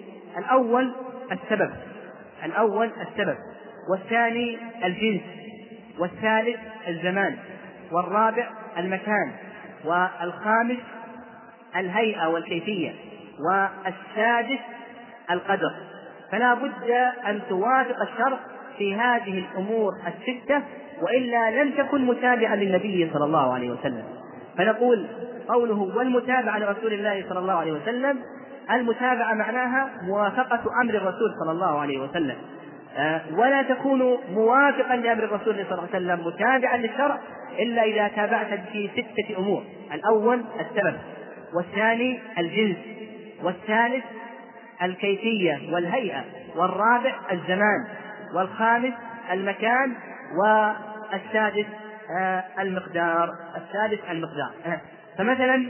S3: الأول السبب، والثاني الجنس، والثالث الزمان، والرابع المكان، والخامس الهيئة والكيفية، والسادس القدر. فلا بد أن توافق الشرع في هذه الأمور 6، وإلا لم تكن متابعا للنبي صلى الله عليه وسلم. فنقول قوله والمتابعة لرسول الله صلى الله عليه وسلم، المتابعة معناها موافقة أمر الرسول صلى الله عليه وسلم، ولا تكون موافقا لأمر الرسول صلى الله عليه وسلم متابعا للشرع إلا إذا تابعت في 6 أمور. الأول السبب، والثاني الجنس، والثالث الكيفية والهيئة، والرابع الزمان، والخامس المكان، والسادس المقدار. فمثلا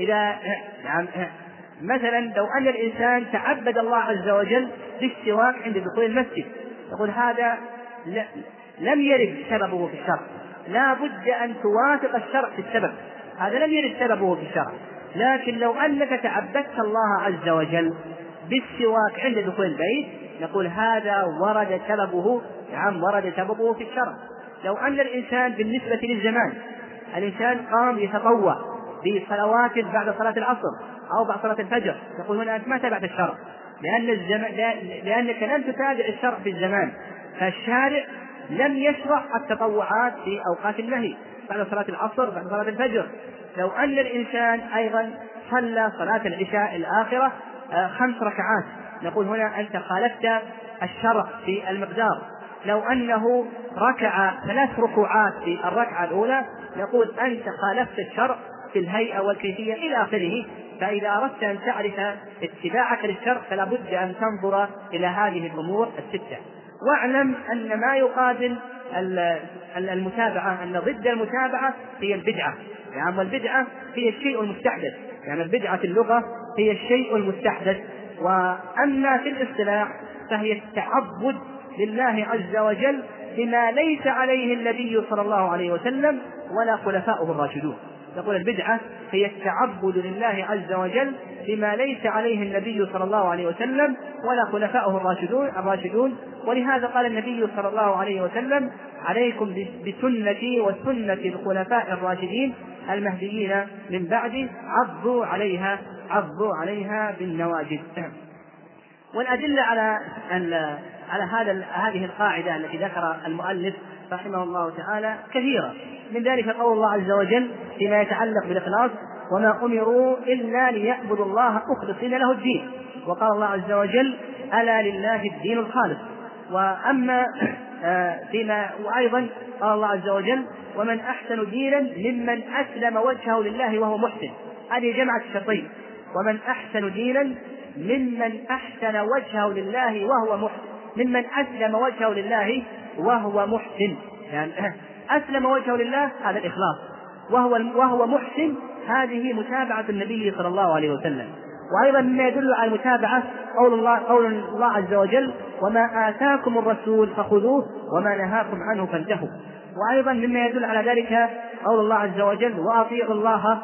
S3: مثلا لو أن الإنسان تعبد الله عز وجل بالسواك عند دخول المسجد، يقول هذا لم يرد سببه في الشرع، لا بد أن توافق الشرع في السبب، هذا لم يرد سببه في الشرع. لكن لو أنك تعبدت الله عز وجل بالسواك عند دخول البيت، نقول هذا ورد سببه في الشرع. لو أن الإنسان بالنسبة للزمان، الإنسان قام يتطوع بصلوات بعد صلاة العصر أو بعد صلاة الفجر، يقول هنا أنت ما تابعت الشرع، لأنك لم تتابع الشرع في الزمان، فالشارع لم يشرع التطوعات في أوقات النهي بعد صلاة العصر بعد صلاة الفجر. لو أن الإنسان أيضا صلى صلاة العشاء الآخرة 5 ركعات، نقول هنا أنت خالفت الشرع في المقدار. لو أنه ركع 3 ركوعات في الركعة الأولى، نقول أنت خالفت الشرع في الهيئة والكيفية إلى آخره. فإذا أردت أن تعرف اتباعك للشرع فلا بد أن تنظر إلى هذه الأمور 6. واعلم أن ما يقابل المتابعة، أن ضد المتابعة هي البدعة، يعني والبدعة هي الشيء المستحدث، يعني البدعة في اللغة هي الشيء المستحدث. وأما في الاصطلاح فهي التعبد لله عز وجل بما ليس عليه النبي صلى الله عليه وسلم ولا خلفاؤه الراشدون. يقول البدعة هي التعبد لله عز وجل بما ليس عليه النبي صلى الله عليه وسلم ولا خلفاؤه الراشدون. ولهذا قال النبي صلى الله عليه وسلم: عليكم بسنتي وسنة الخلفاء الراشدين المهديين من بعدي، عضوا عليها بالنواجذ. والأدلة على هذه القاعدة التي ذكر المؤلف رحمه الله تعالى كثيرة، من ذلك قول الله عز وجل فيما يتعلق بالإخلاص: وما أمروا إلا ليعبدوا الله مخلصين له الدين. وقال الله عز وجل: ألا لله الدين الخالص. وأيضا قال الله عز وجل: ومن أحسن دينا ممن أسلم وجهه لله وهو محسن. هذه جمعت الشرطين: ومن أحسن دينا ممن أحسن وجهه لله وهو محسن، ممن أسلم وجهه لله وهو محسن، يعني أسلم وجهه لله هذا الإخلاص، وهو محسن هذه متابعة النبي صلى الله عليه وسلم. وأيضا مما يدل على المتابعة قول الله عز وجل: وما آتاكم الرسول فخذوه وما نهاكم عنه فانتهوا. وأيضا مما يدل على ذلك قول الله عز وجل: وأطيعوا الله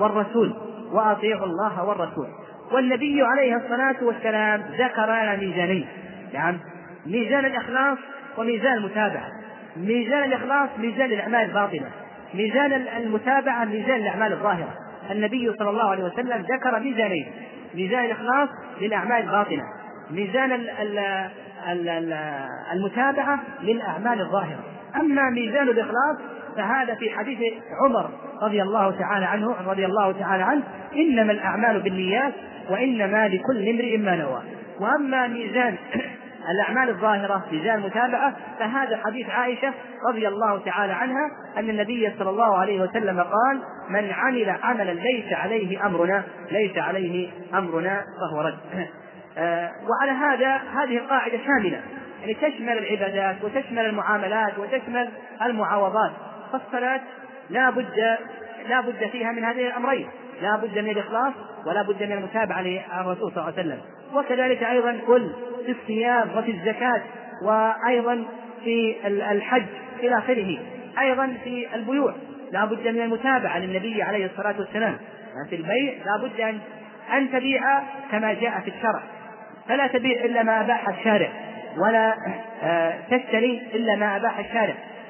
S3: والرسول. والنبي عليه الصلاة والسلام ذكر لنا ميزانين، يعني ميزان الإخلاص وميزان المتابعة. ميزان الإخلاص ميزان الأعمال الباطنة، ميزان المتابعة ميزان الأعمال الظاهرة. النبي صلى الله عليه وسلم ذكر ميزانين: ميزان الإخلاص للأعمال الباطنة، ميزان المتابعة للأعمال الظاهرة. أما ميزان الإخلاص فهذا في حديث عمر رضي الله تعالى عنه إنما الأعمال بالنيات وإنما لكل امرئ ما نوى. وأما ميزان الأعمال الظاهرة ميزان متابعة فهذا حديث عائشة رضي الله تعالى عنها أن النبي صلى الله عليه وسلم قال: من عمل عملا ليس عليه أمرنا فهو رد. وعلى هذه القاعدة شاملة، يعني تشمل العبادات وتشمل المعاملات وتشمل المعاوضات. فالصلاة لا بد فيها من هذين الأمرين، لا بد من الإخلاص ولا بد من المتابعة للرسول صلى الله عليه وسلم. وكذلك أيضا كل في الصيام وفي الزكاة وأيضا في الحج إلى آخره. أيضا في البيوع لا بد من المتابعة للنبي عليه الصلاة والسلام. في البيع لا بد أن تبيع كما جاء في الشرع، فلا تبيع إلا ما أباح الشارع ولا تشتري إلا ما أباح الشارع.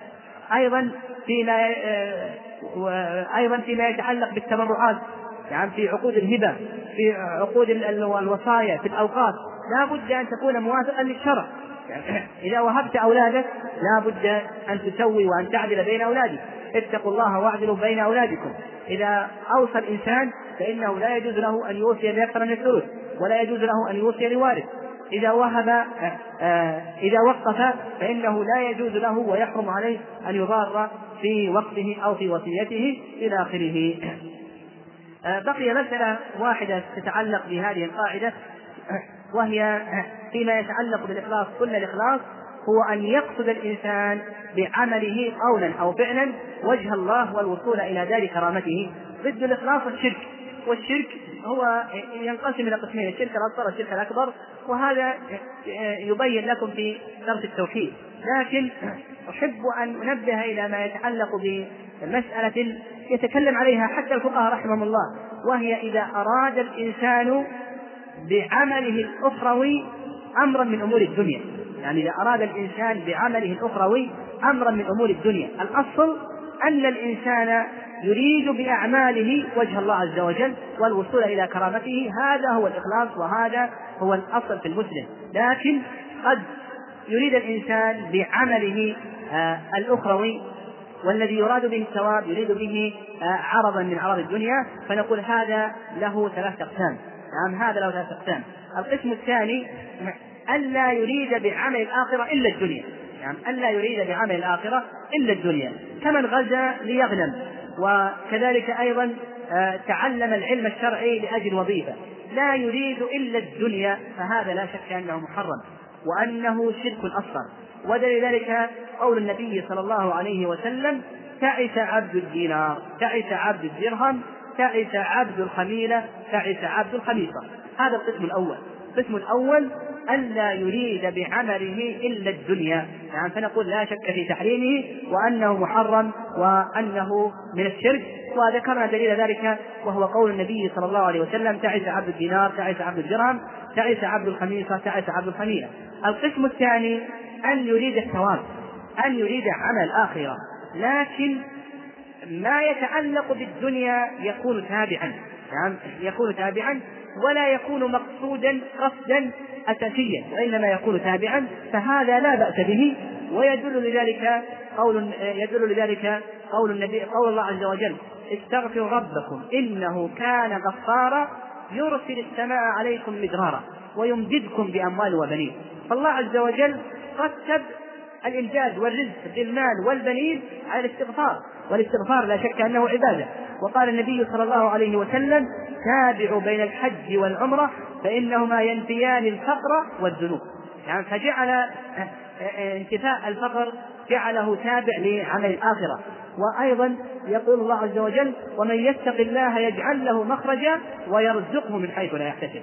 S3: أيضا فيما يتعلق بالتبرعات، يعني في عقود الهبة، في عقود الوصايا، في الأوقات لا بد أن تكون موافقا للشرع. يعني إذا وهبت أولادك لا بد أن تسوي وأن تعدل بين أولادك، اتقوا الله واعدلوا بين أولادكم. إذا أوصى الإنسان فإنه لا يجوز له أن يوصي بأكثر من الثلث، ولا يجوز له أن يوصي لوارث. إذا وقف فإنه لا يجوز له ويحرم عليه أن يضار في وقته أو في وصيته إلى آخره. بقي مسألة واحدة تتعلق بهذه القاعدة، وهي فيما يتعلق بالإخلاص. كل الإخلاص هو أن يقصد الإنسان بعمله قولا أو فعلا وجه الله والوصول إلى دار كرامته. ضد الإخلاص الشرك، والشرك هو ينقسم إلى قسمين: الشرك الأصغر والشرك الأكبر، وهذا يبين لكم في درس التوحيد. لكن أحب أن أنبه إلى ما يتعلق بمسألة يتكلم عليها حتى الفقهاء رحمهم الله، وهي إذا أراد الإنسان بعمله الأخروي أمرا من أمور الدنيا. يعني إذا أراد الإنسان بعمله الأخروي أمرا من أمور الدنيا، الأصل أن الإنسان يريد بأعماله وجه الله عز وجل والوصول إلى كرامته، هذا هو الإخلاص وهذا هو الأصل في المسلم. لكن قد يريد الإنسان بعمله الأخروي والذي يراد به الثواب يريد به عرضا من عرض الدنيا، فنقول هذا له ثلاثة أقسام. القسم الثاني ألا يريد بعمل الآخرة إلا الدنيا، يعني ألا يريد بعمل الآخرة إلا الدنيا، كمن غزا ليغنم، وكذلك أيضا تعلم العلم الشرعي لأجل وظيفة، لا يريد إلا الدنيا، فهذا لا شك أنه محرم وأنه شرك أصغر. ودليل ذلك قول النبي صلى الله عليه وسلم: تعس عبد الدينار، تعس عبد الدرهم، تعس عبد الخميلة، تعس عبد الخميصة. هذا القسم الأول. القسم الأول ألا يريد بعمله إلا الدنيا، يعني فنقول لا شك في تحريمه وأنه محرم وأنه من الشرك. وذكرنا دليل ذلك وهو قول النبي صلى الله عليه وسلم: تعس عبد الدينار، تعس عبد الدرهم، تعس عبد الخميصة، تعس عبد الخميلة. القسم الثاني أن يريد الثواب، أن يريد عمل الآخرة، لكن ما يتعلق بالدنيا يكون تابعا ولا يكون مقصودا قصدا أساسيا، وإنما يكون تابعا، فهذا لا بأس به. ويدل لذلك قول الله عز وجل: استغفروا ربكم إنه كان غفارا يرسل السماء عليكم مدرارا ويمددكم بأموال وبنين. فالله عز وجل رتب الإمداد والرزق بالمال والبنين على الاستغفار، والاستغفار لا شك أنه عبادة. وقال النبي صلى الله عليه وسلم: تابعوا بين الحج والعمرة فإنهما ينفيان الفقر والذنوب. يعني فجعل انتفاء الفقر جعله تابع لعمل الآخرة. وأيضا يقول الله عز وجل: ومن يتق الله يجعل له مخرجا ويرزقه من حيث لا يحتسب.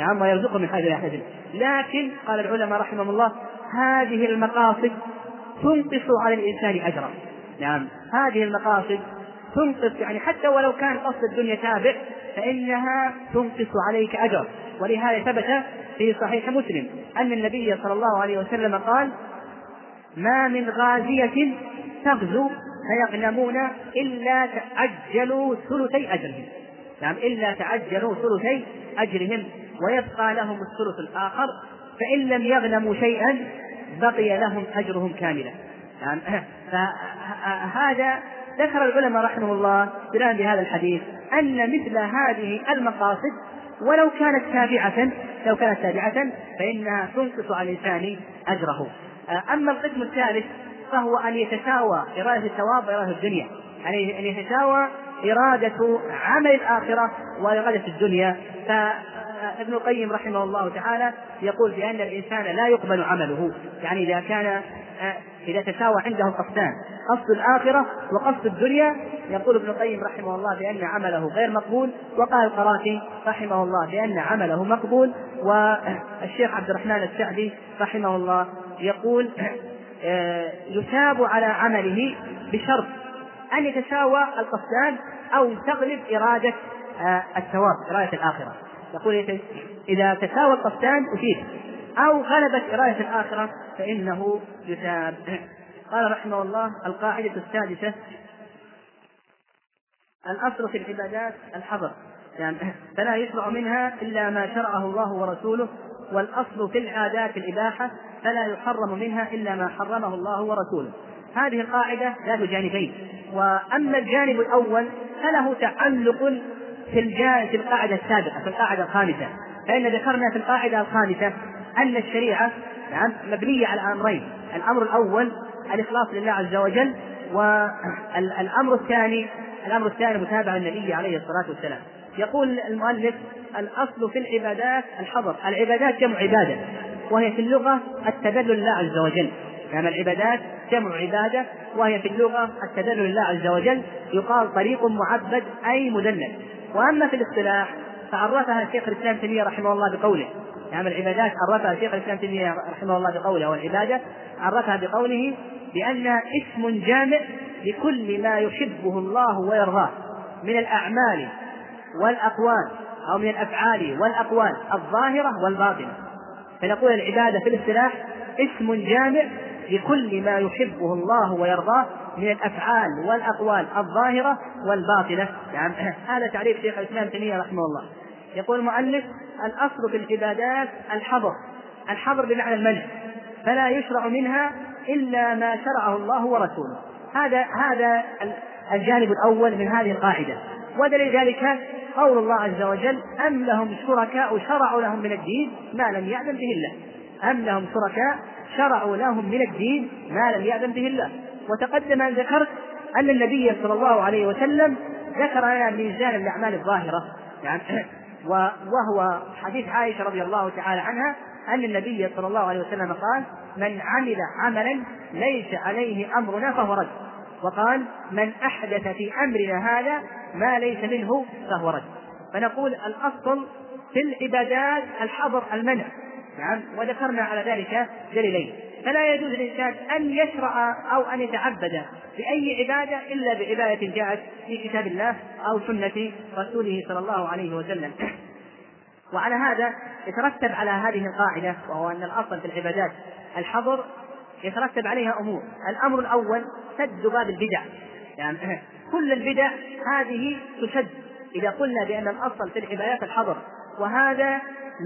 S3: لكن قال العلماء رحمهم الله: هذه المقاصد تنقص على الإنسان أجرا. هذه المقاصد تنقص، يعني حتى ولو كان قصد الدنيا تابع فإنها تنقص عليك أجر. ولهذا ثبت في صحيح مسلم أن النبي صلى الله عليه وسلم قال: ما من غازية تغزو فيغنمون إلا تعجلوا ثلثي أجرهم، ويبقى لهم الثلث الآخر، فإن لم يغنموا شيئا بقي لهم أجرهم كاملا. فهذا ذكر العلماء رحمه الله استدلالا بهذا الحديث أن مثل هذه المقاصد ولو كانت تابعة فإنها تنقص عن الإنسان أجره. أما القسم الثالث فهو أن يتساوى إرادة الثواب وإرادة الدنيا، يعني أن يتساوى إرادة عمل الآخرة وإرادة الدنيا. فابن القيم رحمه الله تعالى يقول بأن الإنسان لا يقبل عمله، يعني إذا تساوى عنده قصدان، قصد الآخرة وقصد الدنيا، يقول ابن القيم رحمه الله بأن عمله غير مقبول، وقال القرافي رحمه الله بأن عمله مقبول. والشيخ عبد الرحمن السعدي رحمه الله يقول يثاب على عمله بشرط أن يتساوى القصدان أو تغلب إرادة الثواب، إرادة الآخرة. يقول إذا تساوى القصدان أثيب أو غلبت إرادة الآخرة فإنه يثاب. قال رحمه الله: القاعدة السادسة: الأصل في العبادات الحظر، يعني فلا يشرع منها إلا ما شرعه الله ورسوله، والأصل في العادات الإباحة فلا يحرم منها إلا ما حرمه الله ورسوله. هذه القاعدة ذات جانبين، وأما الجانب الأول فله تعلق في القاعدة السابقة، في القاعدة الخامسة. فإن ذكرنا في القاعدة الخامسة أن الشريعة مبنية على أمرين: الأمر الأول الإخلاص لله عز وجل، والأمر الثاني متابعة النبي عليه الصلاة والسلام. يقول المؤلف: الأصل في العبادات الحظر. العبادات جمع عبادة، وهي في اللغة التذلل لله عز وجل، يعني العبادات جمع عبادة وهي في اللغة التذلل لله عز وجل، يقال طريق معبد أي مذلل. وأما في الاصطلاح فعرفها شيخ الإسلام تيمية رحمه الله بقوله، يعني العبادات عرفها شيخ الإسلام تيمية رحمه الله بقوله، والعبادة عرفها بقوله بأنها اسم جامع لكل ما يحبه الله ويرضاه من الأعمال والأقوال، أو من الأفعال والأقوال الظاهرة والباطنة. فنقول العبادة في الاصطلاح اسم جامع لكل ما يحبه الله ويرضاه من الأفعال والأقوال الظاهرة والباطنة. يعني هذا تعريف شيخ الإسلام تيمية رحمه الله. يقول المؤلف: الأصل في العبادات الحظر بمعنى المنع، فلا يشرع منها إلا ما شرعه الله ورسوله. هذا الجانب الأول من هذه القاعدة. ودليل ذلك قول الله عز وجل: أم لهم شركاء شرعوا لهم من الدين ما لم يأذن به الله. أم لهم شركاء شرعوا لهم من الدين ما لم يأذن به الله. وتقدم أن ذكرت أن النبي صلى الله عليه وسلم ذكر لنا ميزان الأعمال الظاهرة، يعني وهو حديث عائشة رضي الله تعالى عنها أن النبي صلى الله عليه وسلم قال: من عمل عملا ليس عليه أمرنا فهو رد. وقال: من أحدث في أمرنا هذا ما ليس منه فهو رد. فنقول الأصل في العبادات الحظر المنع، نعم. وذكرنا على ذلك دليلين: فلا يجوز للإنسان أن يشرع أو أن يتعبد بأي عبادة إلا بعبادة جاءت في كتاب الله أو سنة رسوله صلى الله عليه وسلم. وعلى هذا يترتب على هذه القاعدة، وهو أن الأصل في العبادات الحظر، يترتب عليها أمور. الأمر الأول سد باب البدع، يعني كل البدع هذه تسد إذا قلنا بأن الأصل في العبادات الحظر، وهذا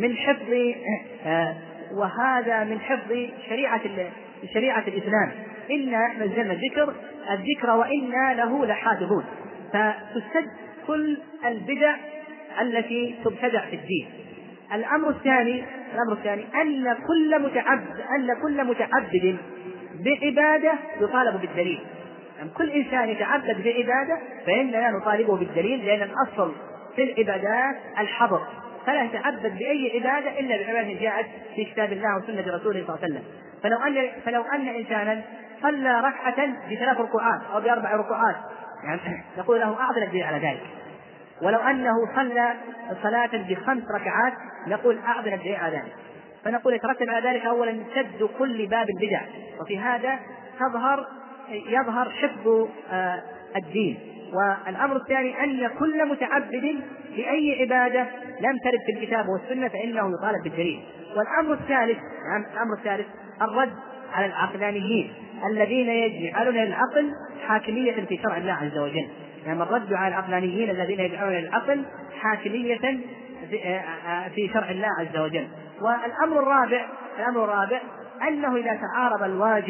S3: من حفظ شريعة الإسلام. إنا نزلنا الذكر وإنا له لحافظون. فتسد كل البدع التي تبتدع في الدين. الأمر الثاني أن كل متعبد بعبادة يطالب بالدليل. يعني كل إنسان يتعبد بعبادة فإننا نطالبه بالدليل، لأن الأصل في العبادات الحظر، فلا يتعبد بأي عبادة إلا بعبادة جاءت في كتاب الله وسنة رسوله صلى الله عليه وسلم. فلو أن إنسانا صلى ركعة ب3 ركوعات أو ب4 ركوعات، يعني نقول له أعظم الدليل على ذلك. ولو أنه صلى صلاة ب5 ركعات نقول أعظم الدليل على ذلك. فنقول يترتب على ذلك أولا سد كل باب البدع، وفي هذا يظهر حفظ الدين. والأمر الثاني أن كل متعبد بأي عبادة لم ترد في الكتاب والسنة فإنه يطالب بالدليل. والأمر الثالث الرد على العقلانيين الذين يجعلون العقل حاكمية في شرع الله عز وجل، يعني الرد على العقلانيين الذين يجعلون العقل حاكمية في شرع الله عز وجل. والأمر الرابع أنه إذا تعارض الواجب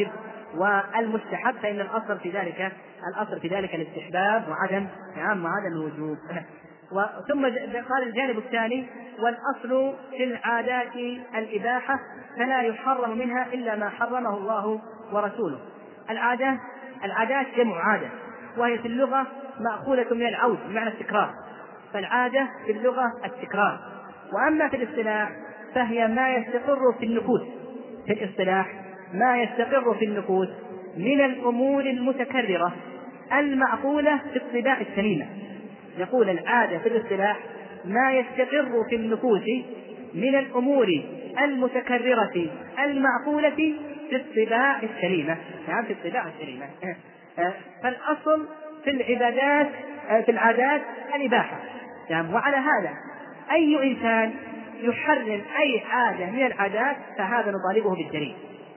S1: والمستحب فإن الأصل في ذلك الاستحباب وعدم الوجوب. ثم قال الجانب الثاني: والأصل في العادات الإباحة فلا يحرم منها إلا ما حرمه الله ورسوله. العادات جمع عادة، وهي في اللغة مأخوذة من العود بمعنى التكرار، فالعادة في اللغة التكرار. وأما في الاصطلاح فهي ما يستقر في النفوس، في الاصطلاح ما يستقر في النفوس من الأمور المتكررة المعقولة في الطباع السليمة. يقول العادة في الاصطلاح ما يستقر في النفوس من الأمور المتكررة المعقولة في الطباع السليمة، يعني في الطباع السليمة. فالأصل في العبادات في العادات الإباحة، يعني وعلى هذا أي إنسان يحرم أي عادة من العادات فهذا نطالبه بالدليل.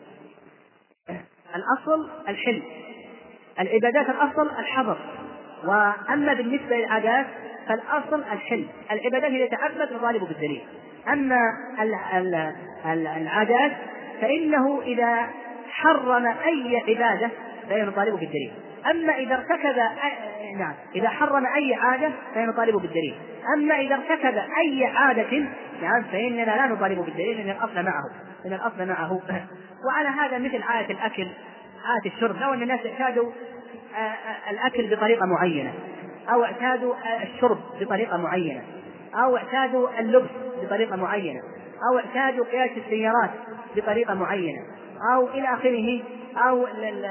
S1: الأصل الحل، العبادات الأصل الحظر، وأما بالنسبة للعادات فالأصل الحل. العبادات إذا تعبد نطالب بالدليل، أما العادات فإنه إذا حرم أي عبادة فإنه نطالب بالدليل. أما إذا ارتكب إذا حرم أي عادة فإنه نطالب بالدليل. أما إذا ارتكب أي عادة فإننا لا نطالب بالدليل، لأن الأصل معه. وعلى هذا مثل عادة الأكل، عادة الشرب، لو أن الناس اعتادوا الأكل بطريقة معينة، أو اعتادوا الشرب بطريقة معينة، أو اعتادوا اللبس بطريقة معينة، أو اعتادوا قياس السيارات بطريقة معينة، أو إلى آخره، أو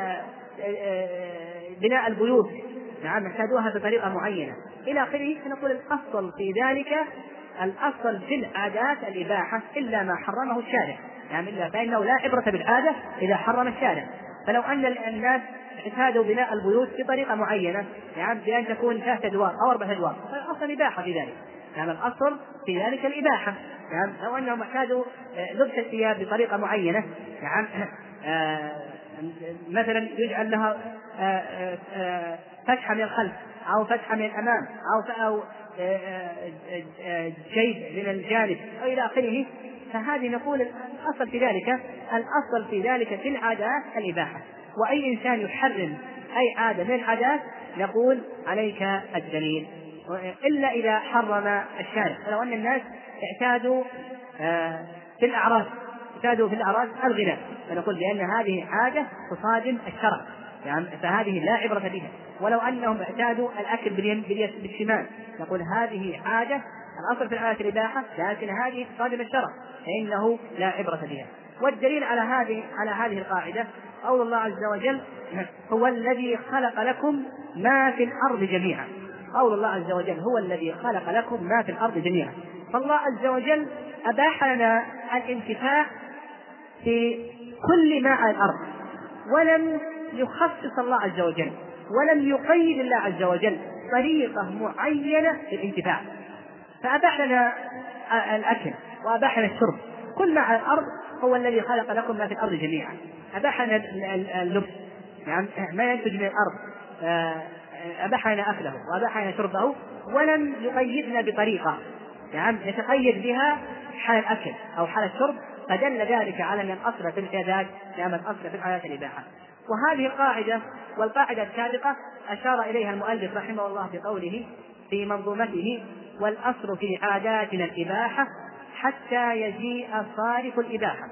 S1: بناء البيوت اعتادوها بطريقة معينة إلى آخره، فنقول الأصل في ذلك، الأصل في العادات الإباحة إلا ما حرمه الشارع، إلا فإنه لا عبرة بالعادة إذا حرم الشارع. فلو أن الناس اعتادوا بناء البيوت بطريقة معينة بأن تكون 3 أدوار أو 4 أدوار فالأصل إباحة في ذلك، الأصل في ذلك الإباحة. لو أنهم اعتادوا لبس الثياب بطريقة معينة، مثلا يجعل لها فتحة من الخلف أو فتحة من الأمام أو جيب من الجانب أو إلى آخره، فهذه نقول الأصل في ذلك في العادات الإباحة. وأي إنسان يحرم أي عادة من العادات نقول عليك الدليل، إلا إذا حرم الشارع. فلو أن الناس اعتادوا في الأعراس الغناء، فنقول بأن هذه عادة تصادم الشرع، فهذه لا عبرة بها. ولو أنهم اعتادوا الأكل بالشمال نقول هذه عادة، الأصل في العادة الإباحة، لكن هذه تصادم الشرع فإنه لا عبرة بها. والدليل على هذه القاعدة قول الله عز وجل: هو الذي خلق لكم ما في الأرض جميعا. قول الله عز وجل: هو الذي خلق لكم ما في الأرض جميعا. فالله عز وجل أباح لنا الانتفاع في كل ما على الأرض، ولم يخصص الله عز وجل ولم يقيد الله عز وجل طريقة معينة في الانتفاع، فأباح لنا الأكل وأباح لنا الشرب، كل ما على الأرض هو الذي خلق لكم ما في الأرض جميعا. أباح لنا اللبس، ما ينتج من الأرض، أباح لنا أكله وأباح لنا شربه، ولم يقيدنا بطريقة نتقيد بها حال الأكل أو حال الشرب، فدل ذلك على أن الأصل في العادات الأصل في العادات الإباحة. وهذه القاعدة والقاعدة السابقة أشار إليها المؤلف رحمه الله بقوله في منظومته: والأصل في عاداتنا الإباحة حتى يجيء صارف الإباحة.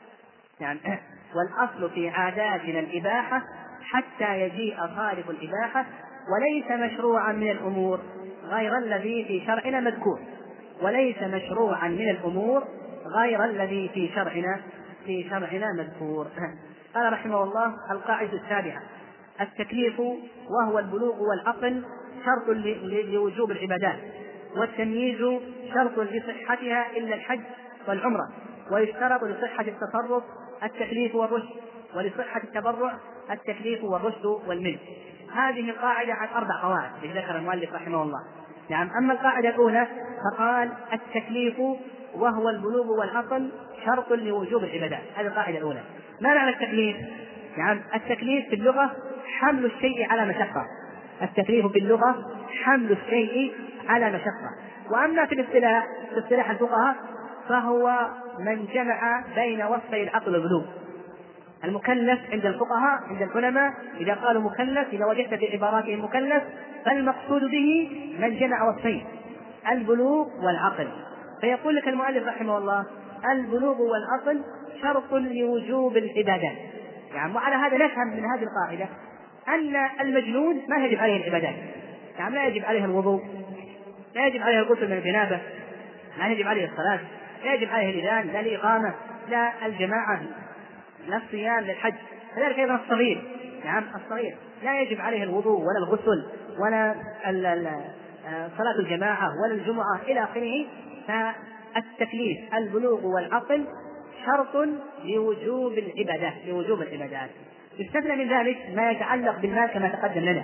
S1: والأصل في عاداتنا الإباحة حتى يجيء صارف الإباحة، وليس مشروعا من الأمور غير الذي في شرعنا مذكور. وليس مشروعا من الأمور غير الذي في شرعنا مذكور. قال رحمه الله: القاعدة السابعة: التكليف وهو البلوغ والعقل شرط لوجوب العبادات، والتمييز شرط لصحتها إلا الحج والعمرة، ويشترط لصحة التصرف التكليف والرشد، ولصحة التبرع التكليف والرشد والملك. هذه القاعدة عن 4 قواعد ذكر المؤلف رحمه الله. أما القاعدة الأولى فقال: التكليف وهو البلوغ والعقل شرط لوجوب العبادات. هذه القاعدة الأولى. ما معنى التكليف؟ التكليف في اللغة حمل الشيء على مشقة. التكليف في اللغة حمل الشيء على مشقة. وأما في اصطلاح الفقهاء فهو من جمع بين وصفي العقل والبلوغ. المكلف عند الفقهاء عند العلماء إذا قالوا مكلف، إذا وجدت في عباراتهم مكلف فالمقصود به من جمع وصفين، البلوغ والعقل. فيقول لك المؤلف رحمه الله البلوغ والعقل شرط لوجوب العبادات. يعني وعلى هذا نفهم من هذه القاعدة أن المجنون ما يجب عليه العبادات، يعني لا يجب عليه الوضوء، لا يجب عليه الغسل من الجنابة، لا يجب عليه الصلاة، لا يجب عليه الإذان، لا الإقامة، لا الجماعة، لا الصيام، لا الحج. كذلك أيضا الصغير، نعم الصغير لا يجب عليه الوضوء ولا الغسل ولا صلاة الجماعة ولا الجمعة إلى آخره. فالتكليف البلوغ والعقل شرط لوجوب العبادات. يستثنى من ذلك ما يتعلق بالمال كما تقدم لنا،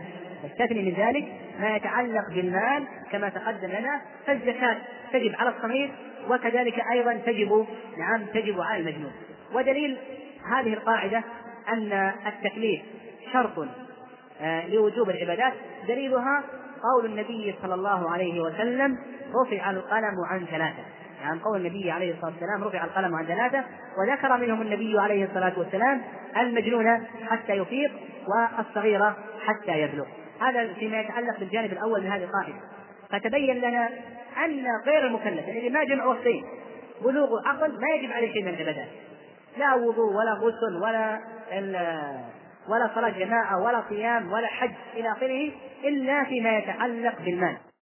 S1: تقدم لنا. فالزكاة تجب على الصغير وكذلك أيضا تجب على المجنون. ودليل هذه القاعدة أن التكليف شرط لوجوب العبادات دليلها قول النبي صلى الله عليه وسلم رفع القلم عن ثلاثة. يعني قول النبي عليه الصلاة والسلام رفع القلم عن ثلاثة، وذكر منهم النبي عليه الصلاة والسلام المجنون حتى يفيق والصغيرة حتى يبلغ. هذا فيما يتعلق بالجانب الأول من هذه القاعدة. فتبين لنا أن غير المكلف الذي ما جمع وصفين بلوغ وعقل ما يجب عليه شيء من العبادات، لا وضوء ولا غسل ولا صلاة جماعة ولا صيام ولا حج إلى آخره، إلا فيما يتعلق بالمال.